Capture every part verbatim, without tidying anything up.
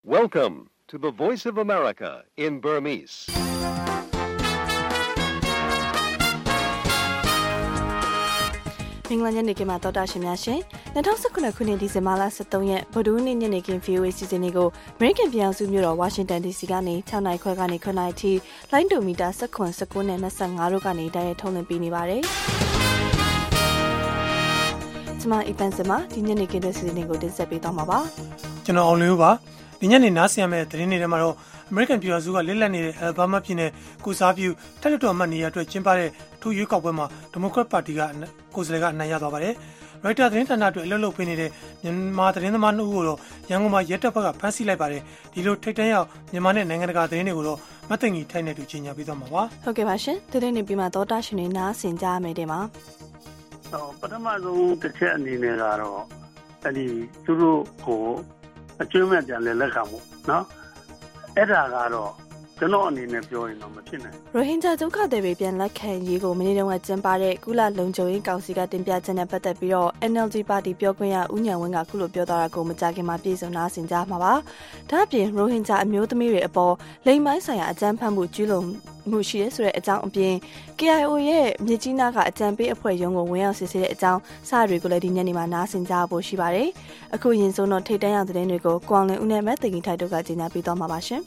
Welcome to the Voice of America in Burmese. ။မင်္ဂလာညနေခင်းမှာတော်တာရှင်များရှင်။၂၀၁၉ခုနှစ်ဒီဇင်ဘာလ၁၃ရက်ဗုဒ္ဓဟူးနေ့ညနေခင်း ဗွီအိုအေ စီစဉ်လေးကို American ပြည်ထောင်စုမြို့တော် Washington ဒီ စီ ကနေ၆နာရီခွဲကနေ၇နာရီထိလိုင်းဒိုမီတာ၁၇ ၁၉နဲ့၂၅တို့ကနေတိုက်ရိုက်ထုတ်လွှင့်ပေးနေပါတယ်။ကျွန်မအီပန်စမဒီညနေခင်းတဲ့စီစဉ်လေးကိုတင်ဆက်ပေးသွားမှာပါ။ကျွန်တော်အောင်လင်းပါဒီညနေနားဆင်ရမယ့်သတင်းတွေထဲမှာတော့ American ပြည်ထောင်စုကလစ်လက်နေတဲ့ Alabama ပြည်နယ်ကိုစားပြုထက်လက်တော်အမတ်နေရာအတွက်ကျင်းပတဲ့ထူးရွေးကောက်ပွဲမှာ Democrat Party ကကိုယ်စားလှယ်ကအနိုင်ရသွားပါတယ်။ Reuters သတင်းဌာနအတွက်အလုပ်လုပ်ပေးနေတဲ့မြန်မာသတင်းသမားနှစ်ဦးကိုတော့ရန်ကုန်မှာရဲတပ်ဖွဲ့ကဖမ်းဆီးလိုက်ပါတယ်။ဒီလိုထိတ်တန့်ရောက်မြန်မာနဲ့နိုင်ငံတကာသတင်းတွေကိုတော့မသိင်ကြီးထိုက်နေတူကြီးညာပေးသွားမှာပါ။ဟုတ်ကဲ့ပါရှင်။သတင်းတွေပြီးမှသောတာရှင်တွေနားဆင်ကြရမယ်တဲ့မှာ။ဟောပထမဆုံးတစ်ချက်အနေနဲ့ကတော့အဲ့ဒီသူတို့ကိုအကျွမ်းမဲ့ပြန်လဲလက်ခံမှုနော်အဲ့ဒါကတော့ကျွန်တော်အနေနဲ့ပြောရင်တော့မဖြစ်နိုင်ဘူးရိုဟင်ဂျာဒုက္ခသည်တွေပြန်လက်ခံရေးကိုမနေ့တုန်းကကျင်းပတဲ့ကုလလုံခြုံရေးကောင်စီကတင်ပြချက်နဲ့ပတ်သက်ပြီးတော့ N L D ပါတီပြောခွင့်ရဦးညံဝင်းကခုလိုပြောသွားတာကိုမကြာခင်မှာပြည်စုံနာဆင်ကြမှာပါဒါ့အပြင်ရိုဟင်ဂျာအမျိုးသမီးတွေအပေါ်လိင်ပိုင်းဆိုင်ရာအကြမ်းဖက်မှုကျူးလွန်မှုရှိရဲဆိုတဲ့အကြောင်းအပြင် K I O ရဲ့မြေကြီးနားကအကြံပေးအဖွဲ့ရုံးကိုဝင်ရောက်စစ်ဆေးတဲ့အကြောင်းစတွေကိုလည်းဒီညနေမှာနားဆင်ကြဖို့ရှိပါတယ်အခုရင်ဆုံးတော့ထိတ်တန့်ရောက်တဲ့သတင်းတွေကိုကွန်လင်ဦးနဲ့မက်သိင်ကြီးထိုက်တို့ကကြေညာပေးသွားမှာပါရှင်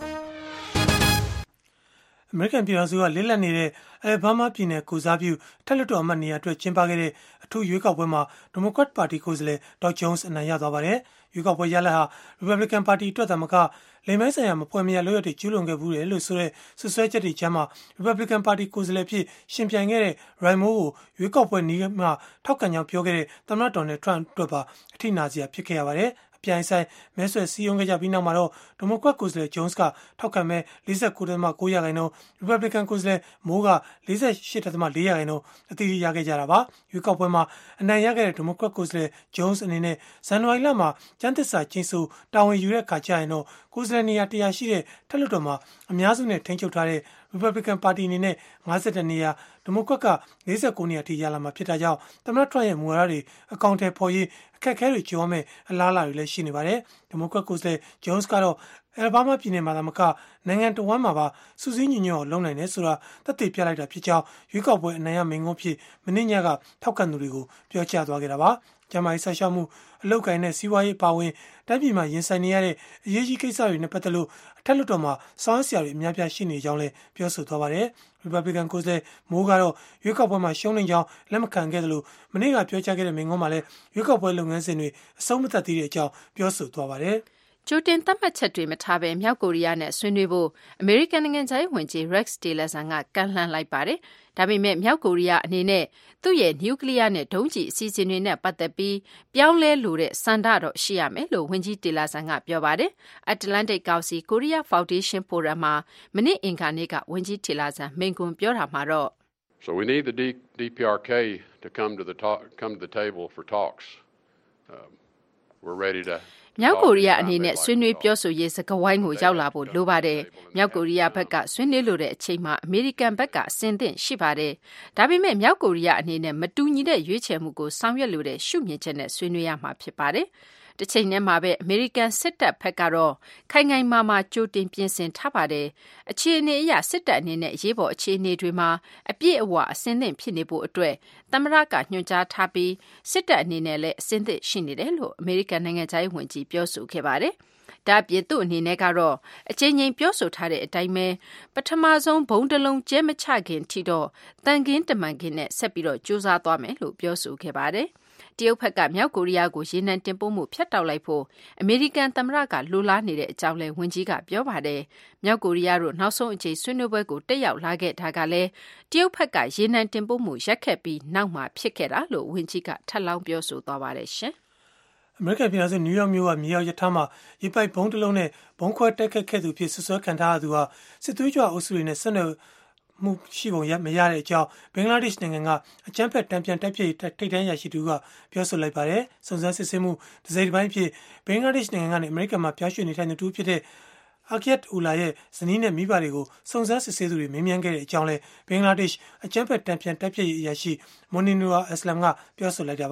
အမေရိကန်ပြည်ထောင်စုကလစ်လက်နေတဲ့ Alabama ပြည်နယ်ကိုစားပြုထက်လက်တော်အမတ်နေရာအတွက်ကျင်းပခဲ့တဲ့အထူးရွေးကောက်ပွဲမှာ Democrat Party ကိုယ်စားလှယ် Doug Jones အနိုင်ရသွားပါတယ်။ရွေးကောက်ပွဲရလဒ်ဟာ Republican Party အတွက်သာမကလိင်ပိုင်းဆိုင်ရာမပွဲမရလို့ရတဲ့ကျူးလွန်ခဲ့ဘူးတယ်လို့ဆိုတဲ့ဆွဆွဲချက်တွေကြားမှာ Republican Party ကိုယ်စားလှယ်ဖြစ်ရှင်ပြိုင်ခဲ့တဲ့ Roy Moore ကိုရွေးကောက်ပွဲနီးမှထောက်ခံကြောင်းပြောခဲ့တဲ့သမ္မတ Donald Trump အတွက်ပါအထိနာစရာဖြစ်ခဲ့ရပါတယ်။ပြိုင်ဆိုင်မဲဆွယ်စည်းရုံးခဲ့ကြပြီးနောက်မှာတော့ Democrat ကိုယ်စားလှယ် Jones ကထောက်ခံမဲ့၄၉.၉ ရာခိုင်နှုန်း Republican ကိုယ်စားလှယ် Moore က၄၈.၄ ရာခိုင်နှုန်းအသီးသီးရခဲ့ကြတာပါရွေးကောက်ပွဲမှာအနိုင်ရခဲ့တဲ့ Democrat ကိုယ်စားလှယ် Jones အနေနဲ့ဇန်နဝါရီလမှာကျန်းသစ္စာကျင်းစုတာဝန်ယူတဲ့အခါကျရင်တော့ကိုယ်စားလှယ်နေရာတရာရှိတဲ့ထက်လွှတ်တော်မှာအများစုနဲ့ထိန်းချုပ်ထားတဲ့ Republican Party အနေနဲ့၅၁နေရာဒီမိုကရက်က၄၉နေရာထိရလာမှာဖြစ်တာကြောင့်သမ္မတ Trump ရဲ့မူဝါဒတွေအကောင့်ထဲပေါ်ရေးအခက်အခဲတွေကြောမဲ့အလားအလာတွေလည်းရှိနေပါတယ်။ဒီမိုကရက်ကိုယ်စားလှယ် Jones ကတော့ Alabama ပြည်နယ်မှာသာမကနိုင်ငံတော်ဝန်မှာပါစူးစီးညီညွတ်အောင်လုပ်နိုင်တယ်ဆိုတာသက်သေပြလိုက်တာဖြစ်ကြောင်းရွေးကောက်ပွဲအနိုင်ရမိန့်ခွန်းဖြစ်မင်းညကထောက်ခံသူတွေကိုပြောကြားသွားခဲ့တာပါ။ကျန်းမာရေးဆက်ရှောက်မှုအလုတ်ကိုင်းနဲ့စီးပွားရေးပါဝင်တိုင်းပြည်မှာရင်ဆိုင်နေရတဲ့အရေးကြီးကိစ္စတွေနဲ့ပတ်သက်လို့အထက်လွှတ်တော်မှာစောင်းဆရာတွေအများပြားရှိနေကြောင်းလည်းပြောဆိုသွားပါတယ်။ Republican ကိုယ်စားလှယ်မိုးကတော့ရွေးကောက်ပွဲမှာရှုံးနိမ့်ကြောင်းလက်မခံခဲ့တယ်လို့မနေ့ကပြောကြားခဲ့တဲ့မိန့်ခွန်းမှာလည်းရွေးကောက်ပွဲလုပ်ငန်းစဉ်တွေအဆုံးမသတ်သေးတဲ့အကြောင်းပြောဆိုသွားပါတယ်။ကြိုတင်သတ်မှတ်ချက်တွေမထားဘဲမြောက်ကိုရီးယားနဲ့ဆွေးနွေးဖို့အမေရိကန်နိုင်ငံခြားရေးဝန်ကြီး Rex Tillerson ကကမ်းလှမ်းလိုက်ပါတယ်။ဒါပေမဲ့မြောက်ကိုရီးယားအနေနဲ့သူ့ရဲ့နျူကလ িয়ার နဲ့ဒုံးကျည်အစီအစဉ်တွေနဲ့ပတ်သက်ပြီးပြောင်းလဲလိုတဲ့စံဒတော့ရှိရမယ်လို့ဝန်ကြီး Tillerson ကပြောပါတယ်။ Atlantic ကောင်စီ Korea Foundation Forum မှာမနေ့အင်္ဂါနေ့ကဝန်ကြီး Tillerson မိန့်ခွန်းပြောတာမှာတော့ So we need the D P R K to come to the talk, come to the table for talks. Um, we're ready to မြောက်ကိုရီးယားအနေနဲ့ဆွေးနွေးပြောဆိုရေးစကားဝိုင်းကိုရောက်လာဖို့လိုပါတယ်။မြောက်ကိုရီးယားဘက်ကဆွေးနွေးလိုတဲ့အချိန်မှာအမေရိကန်ဘက်ကအဆင်သင့်ရှိပါတယ်။ဒါပေမဲ့မြောက်ကိုရီးယားအနေနဲ့မတူညီတဲ့ရွေးချယ်မှုကိုဆောင်ရွက်လိုတဲ့ရှုမြင်ချက်နဲ့ဆွေးနွေးရမှာဖြစ်ပါတယ်။တစ်ချိန်တည်းမှာပဲအမေရိကန်စစ်တပ်ဘက်ကတော့ခိုင်ခိုင်မာမာကြိုတင်ပြင်ဆင်ထားပါတယ်။အခြေအနေအရစစ်တပ်အနေနဲ့ရေးပေါ်အခြေအနေတွေမှာအပြည့်အဝအဆင်သင့်ဖြစ်နေဖို့အတွက်သမ္မတကညွှန်ကြားထားပြီးစစ်တပ်အနေနဲ့လည်းအဆင်သင့်ရှိနေတယ်လို့အမေရိကန်နိုင်ငံခြားရေးဝန်ကြီးပြောဆိုခဲ့ပါတယ်။ဒါ့အပြင်သူ့အနေနဲ့ကတော့အချိန်ချင်းပြောဆိုထားတဲ့အတိုင်းပဲပထမဆုံးဘုံတလုံးကျဲမချခင်ထိတော့တန်ကင်းတမန်ကင်းနဲ့ဆက်ပြီးတော့ကြိုးစားသွားမယ်လို့ပြောဆိုခဲ့ပါတယ်။တရုတ်ဘက်ကမြောက်ကိုရီးယားကိုရေနံတင်ပို့မှုဖျက်တောက်လိုက်ဖို့အမေရိကန်သမ္မတကလိုလားနေတဲ့အကြောင်းလည်းဝန်ကြီးကပြောပါတယ်။မြောက်ကိုရီးယားတို့နောက်ဆုံးအကြိမ်ဆွေးနွေးပွဲကိုတက်ရောက်လာခဲ့တာကလည်းတရုတ်ဘက်ကရေနံတင်ပို့မှုရပ်ခဲ့ပြီးနောက်မှာဖြစ်ခဲ့တာလို့ဝန်ကြီးကထပ်လောင်းပြောဆိုသွားပါတယ်ရှင်။အမေရိကန်ပြည်ထောင်စုနယူးယောက်မြို့ကမြေရောက်ရထားမှာရေပိုက်ဘုံတစ်လုံးနဲ့ဘုံခွဲတိုက်ခတ်ခဲ့သူဖြစ်ဆွဆွဲခံထားရသူဟာစစ်သွေးကြွအုပ်စုတွေနဲ့ဆက်နွယ်မှုရှိပုံရမရတဲ့အကြောင်းဘင်္ဂလားဒေ့ရှ်နိုင်ငံကအကြမ်းဖက်တံပြန်တိုက်ပြထိတ်တန်းရရှိသူကပြောဆိုလိုက်ပါတယ်။စုံစမ်းစစ်ဆေးမှုဒစိမ့်တစ်ပိုင်းဖြစ်ဘင်္ဂလားဒေ့ရှ်နိုင်ငံကနေအမေရိကန်မှာပြောင်းရွှေ့နေထိုင်သူဖြစ်တဲ့ Akyat Ullah ရဲ့ဇနီးနဲ့မိဘတွေကိုစုံစမ်းစစ်ဆေးသူတွေမေးမြန်းခဲ့တဲ့အကြောင်းလဲဘင်္ဂလားဒေ့ရှ်အကြမ်းဖက်တံပြန်တိုက်ပြအရာရှိ Moninur Aslam ကပြောဆိုလိုက်တာပါ။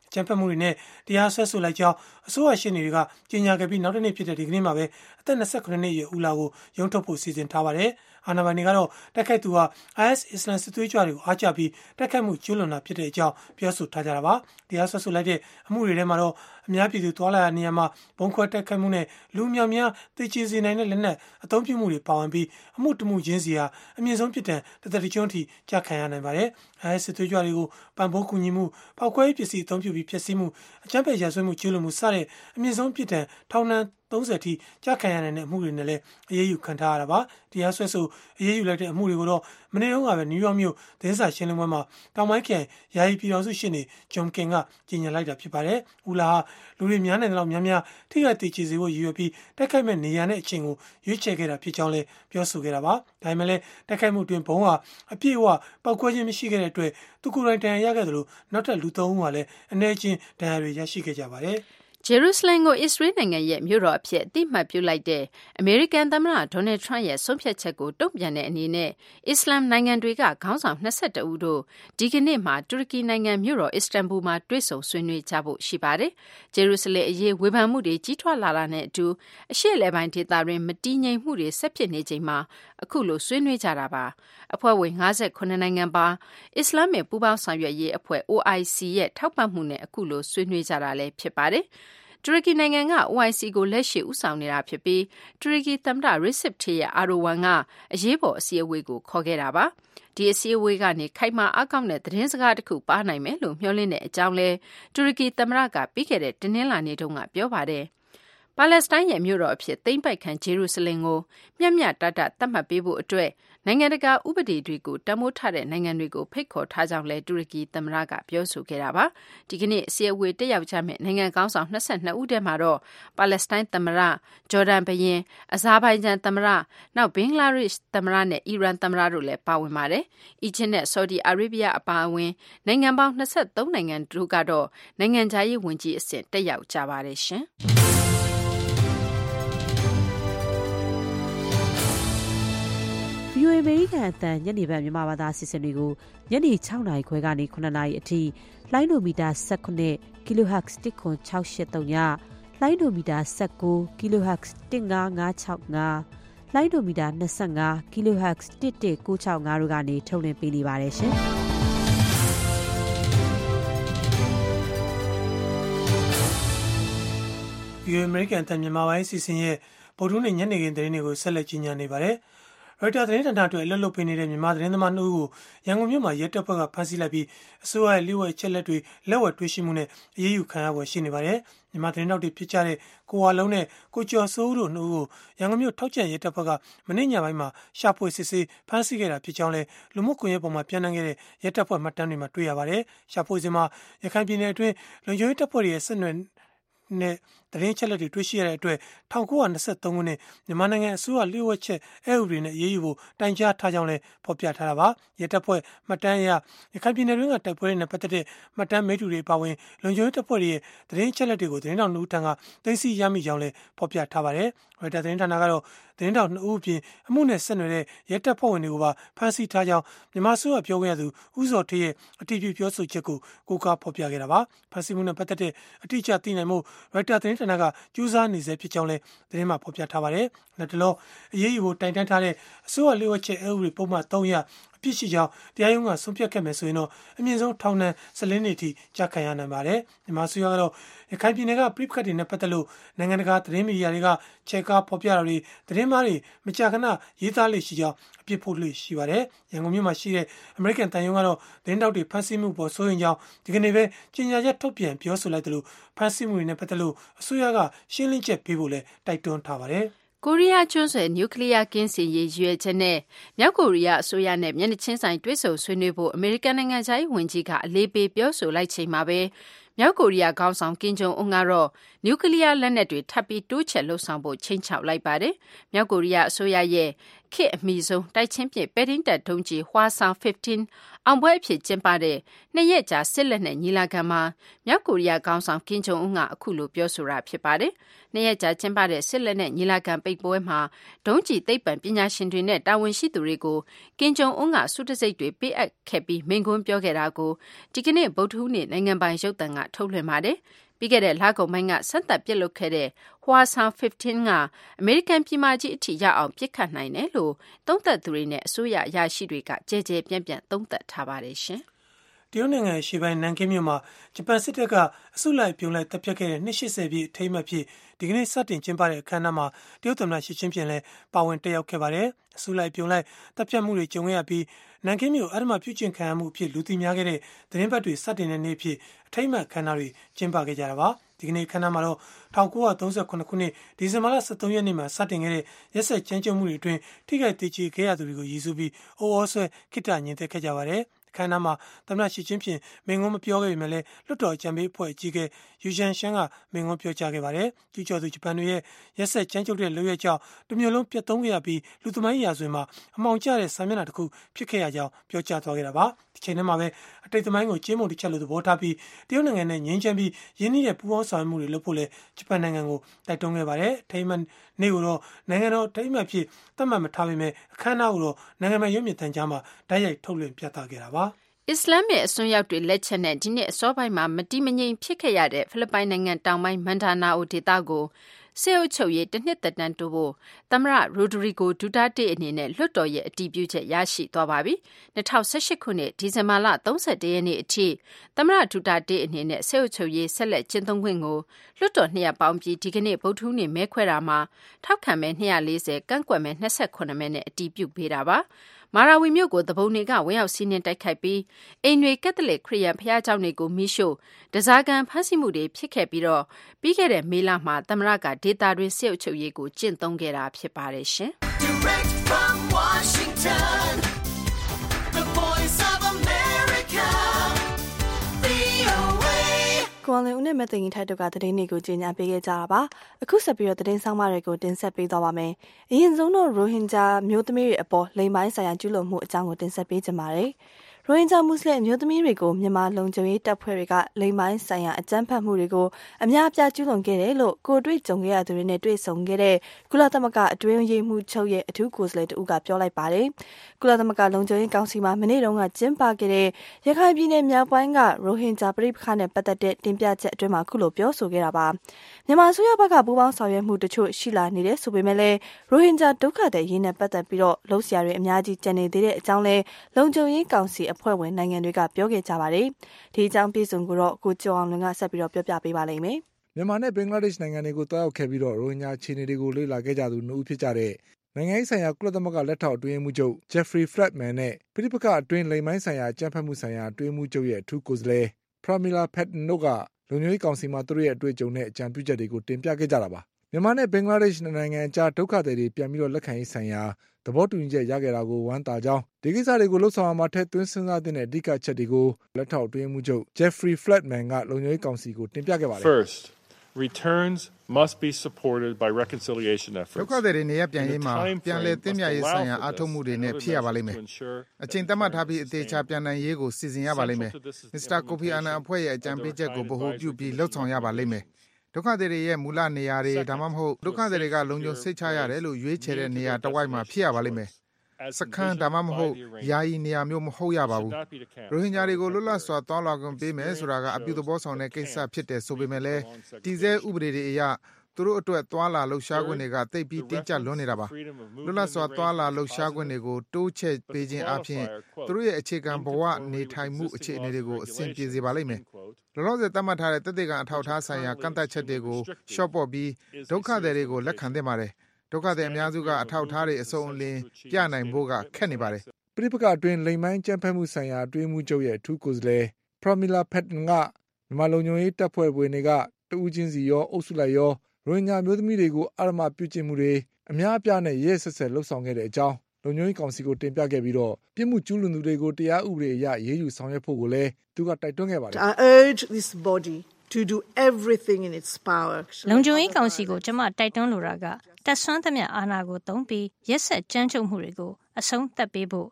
အကြမ်းဖက်မှုတွေနဲ့တရားစွဲဆိုလိုက်ကြောင်းအစိုးရရှင်းနေတွေကကြေညာခဲ့ပြီးနောက်တစ်နေ့ဖြစ်တဲ့ဒီကနေ့မှာပဲအသက်၂၉နှစ်အရွယ်ဦးလာကိုရုံးထုတ်ဖို့စီစဉ်ထားပါတယ်အာဏာပိုင်တွေကတော့တိုက်ခိုက်သူဟာ အိုင်အက်စ် အစ္စလမ်စစ်သွေးကြွတွေကိုအားကျပြီးတိုက်ခိုက်မှုကျူးလွန်တာဖြစ်တဲ့အကြောင်းပြောဆိုထားကြတာပါတရားစွဲဆိုလိုက်တဲ့အမှုတွေထဲမှာတော့အများပြည်သူတွာလာတဲ့နေရာမှာဘုံခွဲတိုက်ခိုက်မှုနဲ့လူမျိုးများသိချေစေနိုင်တဲ့လက်နက်အသုံးပြုမှုတွေပါဝင်ပြီးအမှုတမှုချင်းစီဟာအမြင့်ဆုံးပြစ်ဒဏ်တစ်သက်တစ်ကျွန်းထိကြာခံရနိုင်ပါတယ်။အိုင်အက်စ်စစ်သွေးကြွတွေကိုပံ့ပိုးကူညီမှုပောက်ကွဲပစ္စည်းအသုံးပြုပြီးဖျက်ဆီးမှုအကြမ်းဖက်ရာဇဝတ်မှုကျူးလွန်မှုစတဲ့အမြင့်ဆုံးပြစ်ဒဏ်ထောင်ဒဏ်သုံးဆယ်ထိကြာခံရနိုင်တဲ့အမှုတွေနဲ့လည်းအရေးယူခံထားရတာပါတရားစွဲဆိုအရေးယူလိုက်တဲ့အမှုတွေကိုတော့မနေ့တုန်းကပဲနယူးယောက်မြို့သတင်းစာရှင်းလင်းပွဲမှာတောင်ပိုင်းခရိုင်ယာယီပြည်တော်စုရှင်းနေဂျွန်ကင်ကကြေညာလိုက်တာဖြစ်ပါတယ်။ဦးလာဟာလူတွေများနိုင်တဲ့လောက်များများထိခိုက်ဒေချေစေဖို့ရည်ရွယ်ပြီးတိုက်ခိုက်မဲ့နေရာနဲ့အချိန်ကိုရွေးချယ်ခဲ့တာဖြစ်ကြောင်းလည်းပြောဆိုခဲ့တာပါ။ဒါပေမဲ့လည်းတိုက်ခိုက်မှုတွင်ဘုံဟာအပြည့်အဝပောက်ကွဲခြင်းမရှိခဲ့တဲ့အတွက်သူကိုယ်တိုင်တန်ရာရခဲ့သလိုနောက်ထပ်လူသုံးဦးဟာလည်းအနေချင်းတန်ရာတွေရရှိခဲ့ကြပါတယ်။ဂျေရုဆလင်ကိုအစ္စရေးနိုင်ငံရဲ့မြို့တော်အဖြစ်အသိမှတ်ပြုလိုက်တဲ့အမေရိကန်သမ္မတဒေါ်နယ်ထရန့်ရဲ့ဆုံးဖြတ်ချက်ကိုတုံ့ပြန်တဲ့အနေနဲ့အစ္စလမ်နိုင်ငံတွေကခေါင်းဆောင်၂၁ဦးတို့ဒီကနေ့မှာတူရကီနိုင်ငံမြို့တော်အစ္စတန်ဘူလ်မှာတွေ့ဆုံဆွေးနွေးကြဖို့ရှိပါတယ်။ဂျေရုဆလင်အရေးဝေဖန်မှုတွေကြီးထွားလာတာနဲ့အတူအရှေ့အလယ်ပိုင်းဒေသတွင်မတည်ငြိမ်မှုတွေဆက်ဖြစ်နေချိန်မှာအခုလိုဆွေးနွေးကြတာပါ။အဖွဲ့ဝင်၅၉နိုင်ငံပါအစ္စလာမစ်ပူးပေါင်းဆောင်ရွက်ရေးအဖွဲ့ အို အိုင် စီ ရဲ့ထောက်ပံ့မှုနဲ့အခုလိုဆွေးနွေးကြတာလည်းဖြစ်ပါတယ်။တူရကီနိုင်ငံက အို အိုင် စီ ကိုလက်ရှိဦးဆောင်နေတာဖြစ်ပြီးတူရကီသမ္မတ Recep Tayyip Erdogan ကအရေးပေါ်အစည်းအဝေးကိုခေါ်ခဲ့တာပါ။ဒီအစည်းအဝေးကနေခိုင်မာအားကောင်းတဲ့သတင်းစကားတစ်ခုပါနိုင်မယ်လို့မျှော်လင့်တဲ့အကြောင်းလဲတူရကီသမ္မတကပြီးခဲ့တဲ့တနင်္လာနေ့တုန်းကပြောပါတယ်။ပါလက်စတိုင်းရဲ့မြို့တော်အဖြစ်သိမ်းပိုက်ခံဂျေရုဆလင်ကိုမျှမျှတတသတ်မှတ်ပေးဖို့အတွက်နိုင်ငံတကာဥပဒေတွေကိုတံမိုးထားတဲ့နိုင်ငံတွေကိုဖိတ်ခေါ်ထားကြောင်းလဲတူရကီသမ္မတကပြောဆိုခဲ့တာပါဒီကနေ့အစည်းအဝေးတက်ရောက်ကြမယ့်နိုင်ငံကောင်းဆောင်၂၂ဦးထဲမှာတော့ပါလက်စတိုင်းသမ္မတဂျော်ဒန်ဘုရင်အဇာဘိုင်ဂျန်သမ္မတနောက်ဘင်္ဂလားဒေ့ရှ်သမ္မတနဲ့အီရန်သမ္မတတို့လည်းပါဝင်ပါတယ်အီဂျစ်နဲ့ဆော်ဒီအာရေဗျအပါအဝင်နိုင်ငံပေါင်း၂၃နိုင်ငံတို့ကတော့နိုင်ငံခြားရေးဝန်ကြီးအဆင့်တက်ရောက်ကြပါတယ်ရှင်ဗီအိုအေ အမေရိကန်အသံညနေပိုင်းမြန်မာဘာသာအစီအစဉ်တွေကိုညနေ၆နာရီခွဲကနေ၇နာရီအထိလိုင်းဒိုမီတာ၁၉ Kilohertz တစ်ခွန်၆၈၃ညလိုင်းဒိုမီတာ၁၉ Kilohertz တစ်၅၅၆၅လိုင်းဒိုမီတာ၂၅ Kilohertz တစ်၁၉၆၅တို့ကနေထုတ်လွှင့်ပေးနေပါတယ်ရှင်။ဗီအိုအေ အမေရိကန်အသံမြန်မာပိုင်းအစီအစဉ်ရဲ့ဗုဒ္ဓဟူးနေ့ညနေခင်းသတင်းတွေကိုဆက်လက်ကြီးညာနေပါတယ်။ရိုက်တာသတင်းဌာနအတွက်အလုပ်လုပ်ပေးနေတဲ့မြန်မာသတင်းသမားနှုတ်ကိုရန်ကုန်မြို့မှာရဲတပ်ဖွဲ့ကဖမ်းဆီးလိုက်ပြီးအစိုးရရဲ့လျှို့ဝှက်ချက်လက်တွေလက်ဝယ်တွေ့ရှိမှုနဲ့အရေးယူခံရဖွယ်ရှိနေပါတယ်။မြန်မာသတင်းတောက်တွေဖြစ်ကြတဲ့ကိုဝါလုံးနဲ့ကိုကျော်စိုးဦးတို့နှုတ်ကိုရန်ကုန်မြို့ထောက်ကျန်ရဲတပ်ဖွဲ့ကမနေ့ညပိုင်းမှာရှာဖွေစစ်ဆေးဖမ်းဆီးခဲ့တာဖြစ်ကြောင်းလဲလူမှုကွန်ရက်ပေါ်မှာပြန့်နှံ့ခဲ့တဲ့ရဲတပ်ဖွဲ့မှတ်တမ်းတွေမှာတွေ့ရပါတယ်။ရှာဖွေစဉ်မှာရခိုင်ပြည်နယ်အတွင်းလုံခြုံရေးတပ်ဖွဲ့တွေရဲ့ဆက်နွယ်နဲ့သတင်းချက်လက်တွေတွေ့ရှိရတဲ့အတွက်၁၉၂၃ခုနှစ်မြန်မာနိုင်ငံအစိုးရလျှို့ဝှက်ချက်အဥပဒေနဲ့အရေးယူဖို့တိုင်ကြားထားကြောင်းလည်းဖော်ပြထားတာပါရဲတပ်ဖွဲ့မှတ်တမ်းအရရခိုင်ပြည်နယ်တွင်းကတိုက်ပွဲတွေနဲ့ပတ်သက်တဲ့မှတ်တမ်းမိတ္တူတွေပါဝင်လုံခြုံရေးတပ်ဖွဲ့တွေရဲ့သတင်းချက်လက်တွေကိုသတင်းတောင်နှုတ်ထံကသိသိရမိကြောင်းလည်းဖော်ပြထားပါတယ်ရိုက်တာသတင်းဌာနကတော့သတင်းတောင်နှစ်ဦးအပြင်အမှုနဲ့ဆက်နွယ်တဲ့ရဲတပ်ဖွဲ့ဝင်တွေကိုပါဖမ်းဆီးထားကြောင်းမြန်မာအစိုးရပြောခွင့်ရသူဦးစောထေးရဲ့အတည်ပြုပြောဆိုချက်ကိုကိုးကားဖော်ပြခဲ့တာပါဖမ်းဆီးမှုနဲ့ပတ်သက်တဲ့အတိအကျသိနိုင်မှုရိုက်တာသတင်းဌာနကကြိုးစားနေစေဖြစ်ကြောင်းလည်းသတင်းမှာဖော်ပြထားပါတယ်။လက်တလောအရေးယူဖို့တိုင်တန်းထားတဲ့အစိုးရလျှို့ဝှက်ချက်အဥပဒေပုံမှန်၃ရာအပြစ်ရှိကြောင်းတရားရုံးကဆုံးဖြတ်ခဲ့မယ်ဆိုရင်တော့အမြင့်ဆုံးထောင်ဒဏ်၁၄နှစ်ထိကြာခံရနိုင်ပါတယ်။မြန်မာအစိုးရကတော့ရခိုင်ပြည်နယ်ကပြိပခတ်တွေနဲ့ပတ်သက်လို့နိုင်ငံတကာသတင်းမီဒီယာတွေကချဲကားဖော်ပြတာတွေသတင်းမှားတွေမကြာခဏရေးသားလေ့ရှိကြောင်းအပြစ်ဖို့လေ့ရှိပါတယ်။ရန်ကုန်မြို့မှာရှိတဲ့အမေရိကန်တန်ယုံကတော့သတင်းတောက်တွေဖမ်းဆီးမှုပေါ်စိုးရိမ်ကြောင်းဒီကနေ့ပဲကြေညာချက်ထုတ်ပြန်ပြောဆိုလိုက်တယ်လို့ဖမ်းဆီးမှုတွေနဲ့ပတ်သက်လို့အစိုးရကရှင်းလင်းချက်ပေးဖို့လည်းတိုက်တွန်းထားပါတယ်။ကိုရီးယားကျွန်းဆွယ်နျူကလ িয়ার ကင်းစင်ရေးရွေးချက်နဲ့မြောက်ကိုရီးယားအစိုးရနဲ့မျက်နှာချင်းဆိုင်တွေ့ဆုံဆွေးနွေးဖို့အမေရိကန်နိုင်ငံခြားရေးဝန်ကြီးကအလေးပေးပြောဆိုလိုက်ချိန်မှာပဲမြောက်ကိုရီးယားခေါင်းဆောင်ကင်ဂျုံအွန်းကတော့နျူကလ িয়ার လက်နက်တွေထပ်ပြီးတိုးချဲ့လှုပ်ဆောင်ဖို့ချိန်ချောက်လိုက်ပါတယ်။မြောက်ကိုရီးယားအစိုးရရဲ့ခေတ်အမီဆုံးတိုက်ချင်းပစ်ပဲ့ထိန်းတပ်ဒုံးကျည်ဟွာဆောင်၁၅အောင်ပွဲအဖြစ်ကျင်းပတဲ့နှစ်ရက်ကြာစစ်လက်နက်ညီလာခံမှာမြောက်ကိုရီးယားခေါင်းဆောင်ကင်ဂျုံအွန်းကအခုလိုပြောဆိုတာဖြစ်ပါတယ်။နှစ်ရက်ကြာကျင်းပတဲ့စစ်လက်နက်ညီလာခံပိတ်ပွဲမှာဒုံးကျည်သိပ္ပံပညာရှင်တွေနဲ့တာဝန်ရှိသူတွေကိုကင်ဂျုံအွန်းကဆုတံဆိပ်တွေပေးအပ်ခဲ့ပြီးမိန့်ခွန်းပြောခဲ့တာကိုဒီကနေ့ဗုဒ္ဓဟူးနေ့နိုင်ငံပိုင်ရုပ်သံကထုတ်လွှင့်ပါတယ်။ပြီးခဲ့တဲ့လကုန်ပိုင်းကစက်သက်ပစ်လွတ်ခဲ့တဲ့ Hwasa ဖစ်ဖတင်းကအမေရိကန်ပြည်မကြီးအထိရောက်အောင်ပစ်ခတ်နိုင်တယ်လို့သုံးသပ်သူတွေနဲ့အစိုးရအရာရှိတွေကကြဲကြဲပြန့်ပြန့်သုံးသပ်ထားပါတယ်ရှင်။တရုတ်နိုင်ငံရှေ့ပိုင်းနန်ကင်းမြို့မှာဂျပန်စစ်တပ်ကအစုလိုက်ပြုံလိုက်တပ်ဖြတ်ခဲ့တဲ့နှစ်၈၀ပြည့်အထိမ်းအမှတ်ဖြစ်ဒီကနေ့စတင်ကျင်းပတဲ့အခမ်းအနားမှာတရုတ်သမ္မတရှီကျင်းပင်လည်းပါဝင်တက်ရောက်ခဲ့ပါတယ်။အစုလိုက်ပြုံလိုက်တပ်ဖြတ်မှုတွေကြုံခဲ့ရပြီးနန်ကင်းမြို့အဓမ္မပြုကျင့်ခံရမှုအဖြစ်လူသိများခဲ့တဲ့သတင်းပတ်တွေစတင်တဲ့နေ့အဖြစ်အထိမ်းအမှတ်အခမ်းအနားတွေကျင်းပခဲ့ကြတာပါ။ဒီကနေ့ခမ်းနားမှာတော့၁၉၃၇ခုနှစ်ဒီဇင်ဘာလ၁၃ရက်နေ့မှာစတင်ခဲ့တဲ့ရက်စက်ကြမ်းကြုတ်မှုတွေအတွင်းထိခိုက်ဒေကျေခဲ့ရသူတွေကိုရည်စူးပြီးအိုးအောဆွဲခိတ္တညင်သက်ခဲ့ကြပါတယ်။ခမ်းနားမှာသမ္မတရှီကျင်းပင်မိန့်ခွန်းမပြောခဲ့ပေမဲ့လည်းလွှတ်တော်အကြံပေးအဖွဲ့အကြီးအကဲယူဂျန်ရှန်ကမိန့်ခွန်းပြောကြားခဲ့ပါတယ်။ကျူးကျော်သူဂျပန်တွေရဲ့ရက်စက်ကြမ်းကြုတ်တဲ့လုပ်ရက်ကြောင့်တမျိုးလုံးပြတ်သုံးခဲ့ရပြီးလူသမိုင်းရာဇဝင်မှာအမှောင်ကျတဲ့စာမျက်နှာတစ်ခုဖြစ်ခဲ့ရကြောင်းပြောကြားသွားခဲ့တာပါ။ဒီချိန်ထဲမှာပဲအတိတ်သမိုင်းကိုကျင်းပတစ်ချက်လို့သဘောထားပြီးတရုတ်နိုင်ငံနဲ့ငြင်းချမ်းပြီးရင်းနှီးတဲ့ပူးပေါင်းဆောင်ရွက်မှုတွေလုပ်ဖို့လည်းဂျပန်နိုင်ငံကိုတိုက်တွန်းခဲ့ပါတယ်။ထိမ်းမှတ်နေ့ကိုတော့နိုင်ငံတော်ထိမ်းမှတ်ဖြစ်သတ်မှတ်မထားပေမဲ့အခမ်းအနားကိုတော့နိုင်ငံပိုင်ရုပ်မြင်သံကြားမှာဓာတ်ရိုက်ထုတ်လွှင့်ပြသခဲ့တာပါ။အစ္စလာမ်ရဲ့အစွန်းရောက်တွေလက်ချက်နဲ့ဒီနေ့အစောပိုင်းမှာမတိမငြိမ်ဖြစ်ခဲ့ရတဲ့ဖိလစ်ပိုင်နိုင်ငံတောင်ပိုင်းမန်ဒါနာအိုဒေသကိုစစ်အုပ်ချုပ်ရေးတစ်နှစ်သက်တမ်းတိုးဖို့သမ္မတရိုဒရီဂိုဒူတာတေအနေနဲ့လွှတ်တော်ရဲ့အတည်ပြုချက်ရရှိသွားပါပြီ။၂၀၁၈ခုနှစ်ဒီဇင်ဘာလ၃၁ရက်နေ့အထိသမ္မတဒူတာတေအနေနဲ့စစ်အုပ်ချုပ်ရေးဆက်လက်ကျင့်သုံးခွင့်ကိုလွှတ်တော်နှစ်ရပ်ပေါင်းပြီးဒီကနေ့ဗုဒ္ဓဟူးနေ့မဲခွဲတာမှာထောက်ခံမဲ၂၄၀ကန့်ကွက်မဲ၂၈မဲနဲ့အတည်ပြုပေးတာပါ။မာရာဝီမြို့ကိုတပုံတွေကဝင်ရောက်စီးနှင်းတိုက်ခိုက်ပြီးအိမ်တွေကက်သလစ်ခရစ်ယာန်ဘုရားကျောင်းတွေကိုမိရှို့တစားကန်ဖမ်းဆီးမှုတွေဖြစ်ခဲ့ပြီးတော့ပြီးခဲ့တဲ့မေလမှာသမ္မတကဒေတာတွင်စစ်အုပ်ချုပ်ရေးကိုကျင့်သုံးခဲ့တာဖြစ်ပါတယ်ရှင်။ Direct from Washington, the voice of America, ကွန်လင်ဦးနဲ့မသိင်ထိုက်တို့ကသတင်းတွေကိုကြီးညာပေးခဲ့ကြတာပါအခုဆက်ပြီးတော့သတင်းဆောင်မတွေကိုတင်ဆက်ပေးသွားပါမယ်အရင်ဆုံးတော့ရိုဟင်ဂျာမျိုးသမီးတွေအပေါ်လိမ်ပိုင်းဆိုင်ရာကျူးလွန်မှုအကြောင်းကိုတင်ဆက်ပေးကြပါမယ်ရိုဟင်ဂျာမွတ်စလင်မျိုးသမီးတွေကိုမြန်မာလုံခြုံရေးတပ်ဖွဲ့တွေကလိမ်ပိုင်းဆိုင်ရာအကြမ်းဖက်မှုတွေကိုအများအပြားကျူးလွန်ခဲ့တယ်လို့ကိုတွေ့ကြုံခဲ့ရသူတွေနဲ့တွေ့ဆုံခဲ့တဲ့ကုလသမဂ္ဂအတွင်းရေးမှူးချုပ်ရဲ့အထူးကိုယ်စားလှယ်တူကပြောလိုက်ပါတယ်ကုလသမဂ္ဂလုံခြုံရေးကောင်စီမှာမနေ့တုန်းကကျင်းပခဲ့တဲ့ရခိုင်ပြည်နယ်မြောက်ပိုင်းကရိုဟင်ဂျာပြည်ပခါနဲ့ပတ်သက်တဲ့တင်ပြချက်အတွင်းမှာခုလိုပြောဆိုခဲ့တာပါမြန်မာဆိုရဘက်ကပူးပေါင်းဆောင်ရွက်မှုတချို့ရှိလာနေတယ်ဆိုပေမဲ့လည်းရိုဟင်ဂျာဒုက္ခသည်ရင်းနဲ့ပတ်သက်ပြီးတော့လှုပ်ရှားတွေအများကြီးကျန်နေသေးတဲ့အကြောင်းလဲလုံခြုံရေးကောင်စီအဖွဲ့ဝင်နိုင်ငံတွေကပြောခဲ့ကြပါတယ်ဒီအကြောင်းပြည်စုံကိုတော့ကိုကျော်အောင်လွင်ကဆက်ပြီးတော့ပြောပြပေးပါလိမ့်မယ်မြန်မာနဲ့ဘင်္ဂလားဒေ့ရှ်နိုင်ငံတွေကိုတွားရောက်ခဲ့ပြီးတော့ရိုဟင်ဂျာအခြေအနေတွေကိုလေ့လာခဲ့ကြသူနှစ်ဦးဖြစ်ကြတဲ့နိုင်ငံရေးဆိုင်ရာကုလသမဂ္ဂလက်ထောက်အတွင်းရေးမှူးချုပ် Jeffrey Feltman နဲ့ပြည်ပခအတွင်းလိမ်ပိုင်းဆိုင်ရာအကြမ်းဖက်မှုဆိုင်ရာအတွင်းရေးမှူးချုပ်ရဲ့အထူးကိုယ်စားလှယ် Pramila Patten တို့ကလုံခြုံရေးကောင်စီမှာသူတို့ရဲ့အတွေ့အကြုံနဲ့အကြံပြုချက်တွေကိုတင်ပြခဲ့ကြတာပါမြန်မာနဲ့ဘင်္ဂလားဒေ့ရှ်နိုင်ငံအကြားဒုက္ခသည်တွေပြန်ပြီးတော့လက်ခံရေးဆိုင်ရာသဘောတူညီချက်ရခဲ့တာကိုဝမ်းသာကြောင်းဒီကိစ္စတွေကိုလှုပ်ဆောင်မှာထက်သွင်းစဉ်းစားတဲ့အဓိကချက်တွေကိုလက်ထောက်အတွင်းမှုချုပ် Jeffrey Feltman ကလုံခြုံရေးကောင်စီကိုတင်ပြခဲ့ပါတယ် First, returns must be supported by reconciliation efforts. ဒုက္ခသည်တွေနေရပြန်ရေးမှာပြန်လည်သင့်မြတ်ရေးဆိုင်ရာအားထုတ်မှုတွေနဲ့ဖြစ်ရပါလိမ့်မယ်။အချိန်သတ်မှတ်ထားပြီးအသေးချာပြန်နိုင်ရေးကိုစီစဉ်ရပါလိမ့်မယ်။ မစ္စတာကိုဖီအာနန်အဖွဲ့ရဲ့အကြံပေးချက်ကိုဗဟိုပြုပြီးလှုပ်ဆောင်ရပါလိမ့်မယ်။ဒုက္ခသည်တွေရဲ့မူလနေရာတွေဒါမှမဟုတ်ဒုက္ခသည်တွေကလုံခြုံစိတ်ချရတယ်လို့ရွေးချယ်တဲ့နေရာတစ်ဝိုက်မှာဖြစ်ရပါလိမ့်မယ်။စခန်းဒါမှမဟုတ်ယာယီနေရာမျိုးမဟုတ်ရပါဘူး။ရိုဟင်ဂျာတွေကိုလွတ်လပ်စွာတောင်းလာခွင့်ပေးမယ်ဆိုတာကအပြုသဘောဆောင်တဲ့ကိစ္စဖြစ်တယ်ဆိုပေမဲ့လည်းတည်ဆဲဥပဒေတွေအရသူတို့အတွက်သွားလာလှုပ်ရှားခွင့်တွေကတိတ်ပြီးတင်းကျပ်လွန်းနေတာပါလွတ်လပ်စွာသွားလာလှုပ်ရှားခွင့်တွေကိုတိုးချဲ့ပေးခြင်းအပြင်သူတို့ရဲ့အခြေခံဘဝနေထိုင်မှုအခြေအနေတွေကိုအဆင်ပြေစေပါလိမ့်မယ်လောလောဆယ်သတ်မှတ်ထားတဲ့တသက်ကအထောက်အထားဆိုင်ရာကန့်သတ်ချက်တွေကိုရှော့ပေါ့ပြီးဒုက္ခသည်တွေကိုလက်ခံသင့်ပါတယ်ဒုက္ခသည်အများစုကအထောက်အထားတွေအစုံအလင်ပြနိုင်ဖို့ကခက်နေပါတယ်ပြည်ပကအတွင်းလိမ်မိုင်းကြမ်းဖက်မှုဆိုင်ရာအတွင်းမှုချုပ်ရဲ့အထူးကိုယ်စားလှယ် Pramila Patten ကမြန်မာလုံခြုံရေးတပ်ဖွဲ့ဝင်တွေကတဦးချင်းစီရောအုပ်စုလိုက်ရောရိုဟင်ဂျာမျိုးသမီးတွေကိုအာရမပြုကျင့်မှုတွေအများအပြားနဲ့ရဲဆက်ဆက်လှုပ်ဆောင်ခဲ့တဲ့အကြောင်းလုံခြုံရေးကောင်စီကိုတင်ပြခဲ့ပြီးတော့ပြစ်မှုကျူးလွန်သူတွေကိုတရားဥပဒေအရရေးယူဆောင်ရွက်ဖို့ကိုလည်းသူကတိုက်တွန်းခဲ့ပါတယ် I urge this body to do everything in its power လုံခြုံရေးကောင်စီကိုကျွန်မတိုက်တွန်းလိုတာကတပ်ဆွမ်းသမျှအာဏာကိုသုံးပြီးရက်ဆက်ကြမ်းကြုတ်မှုတွေကိုအဆုံးသတ်ပေးဖို့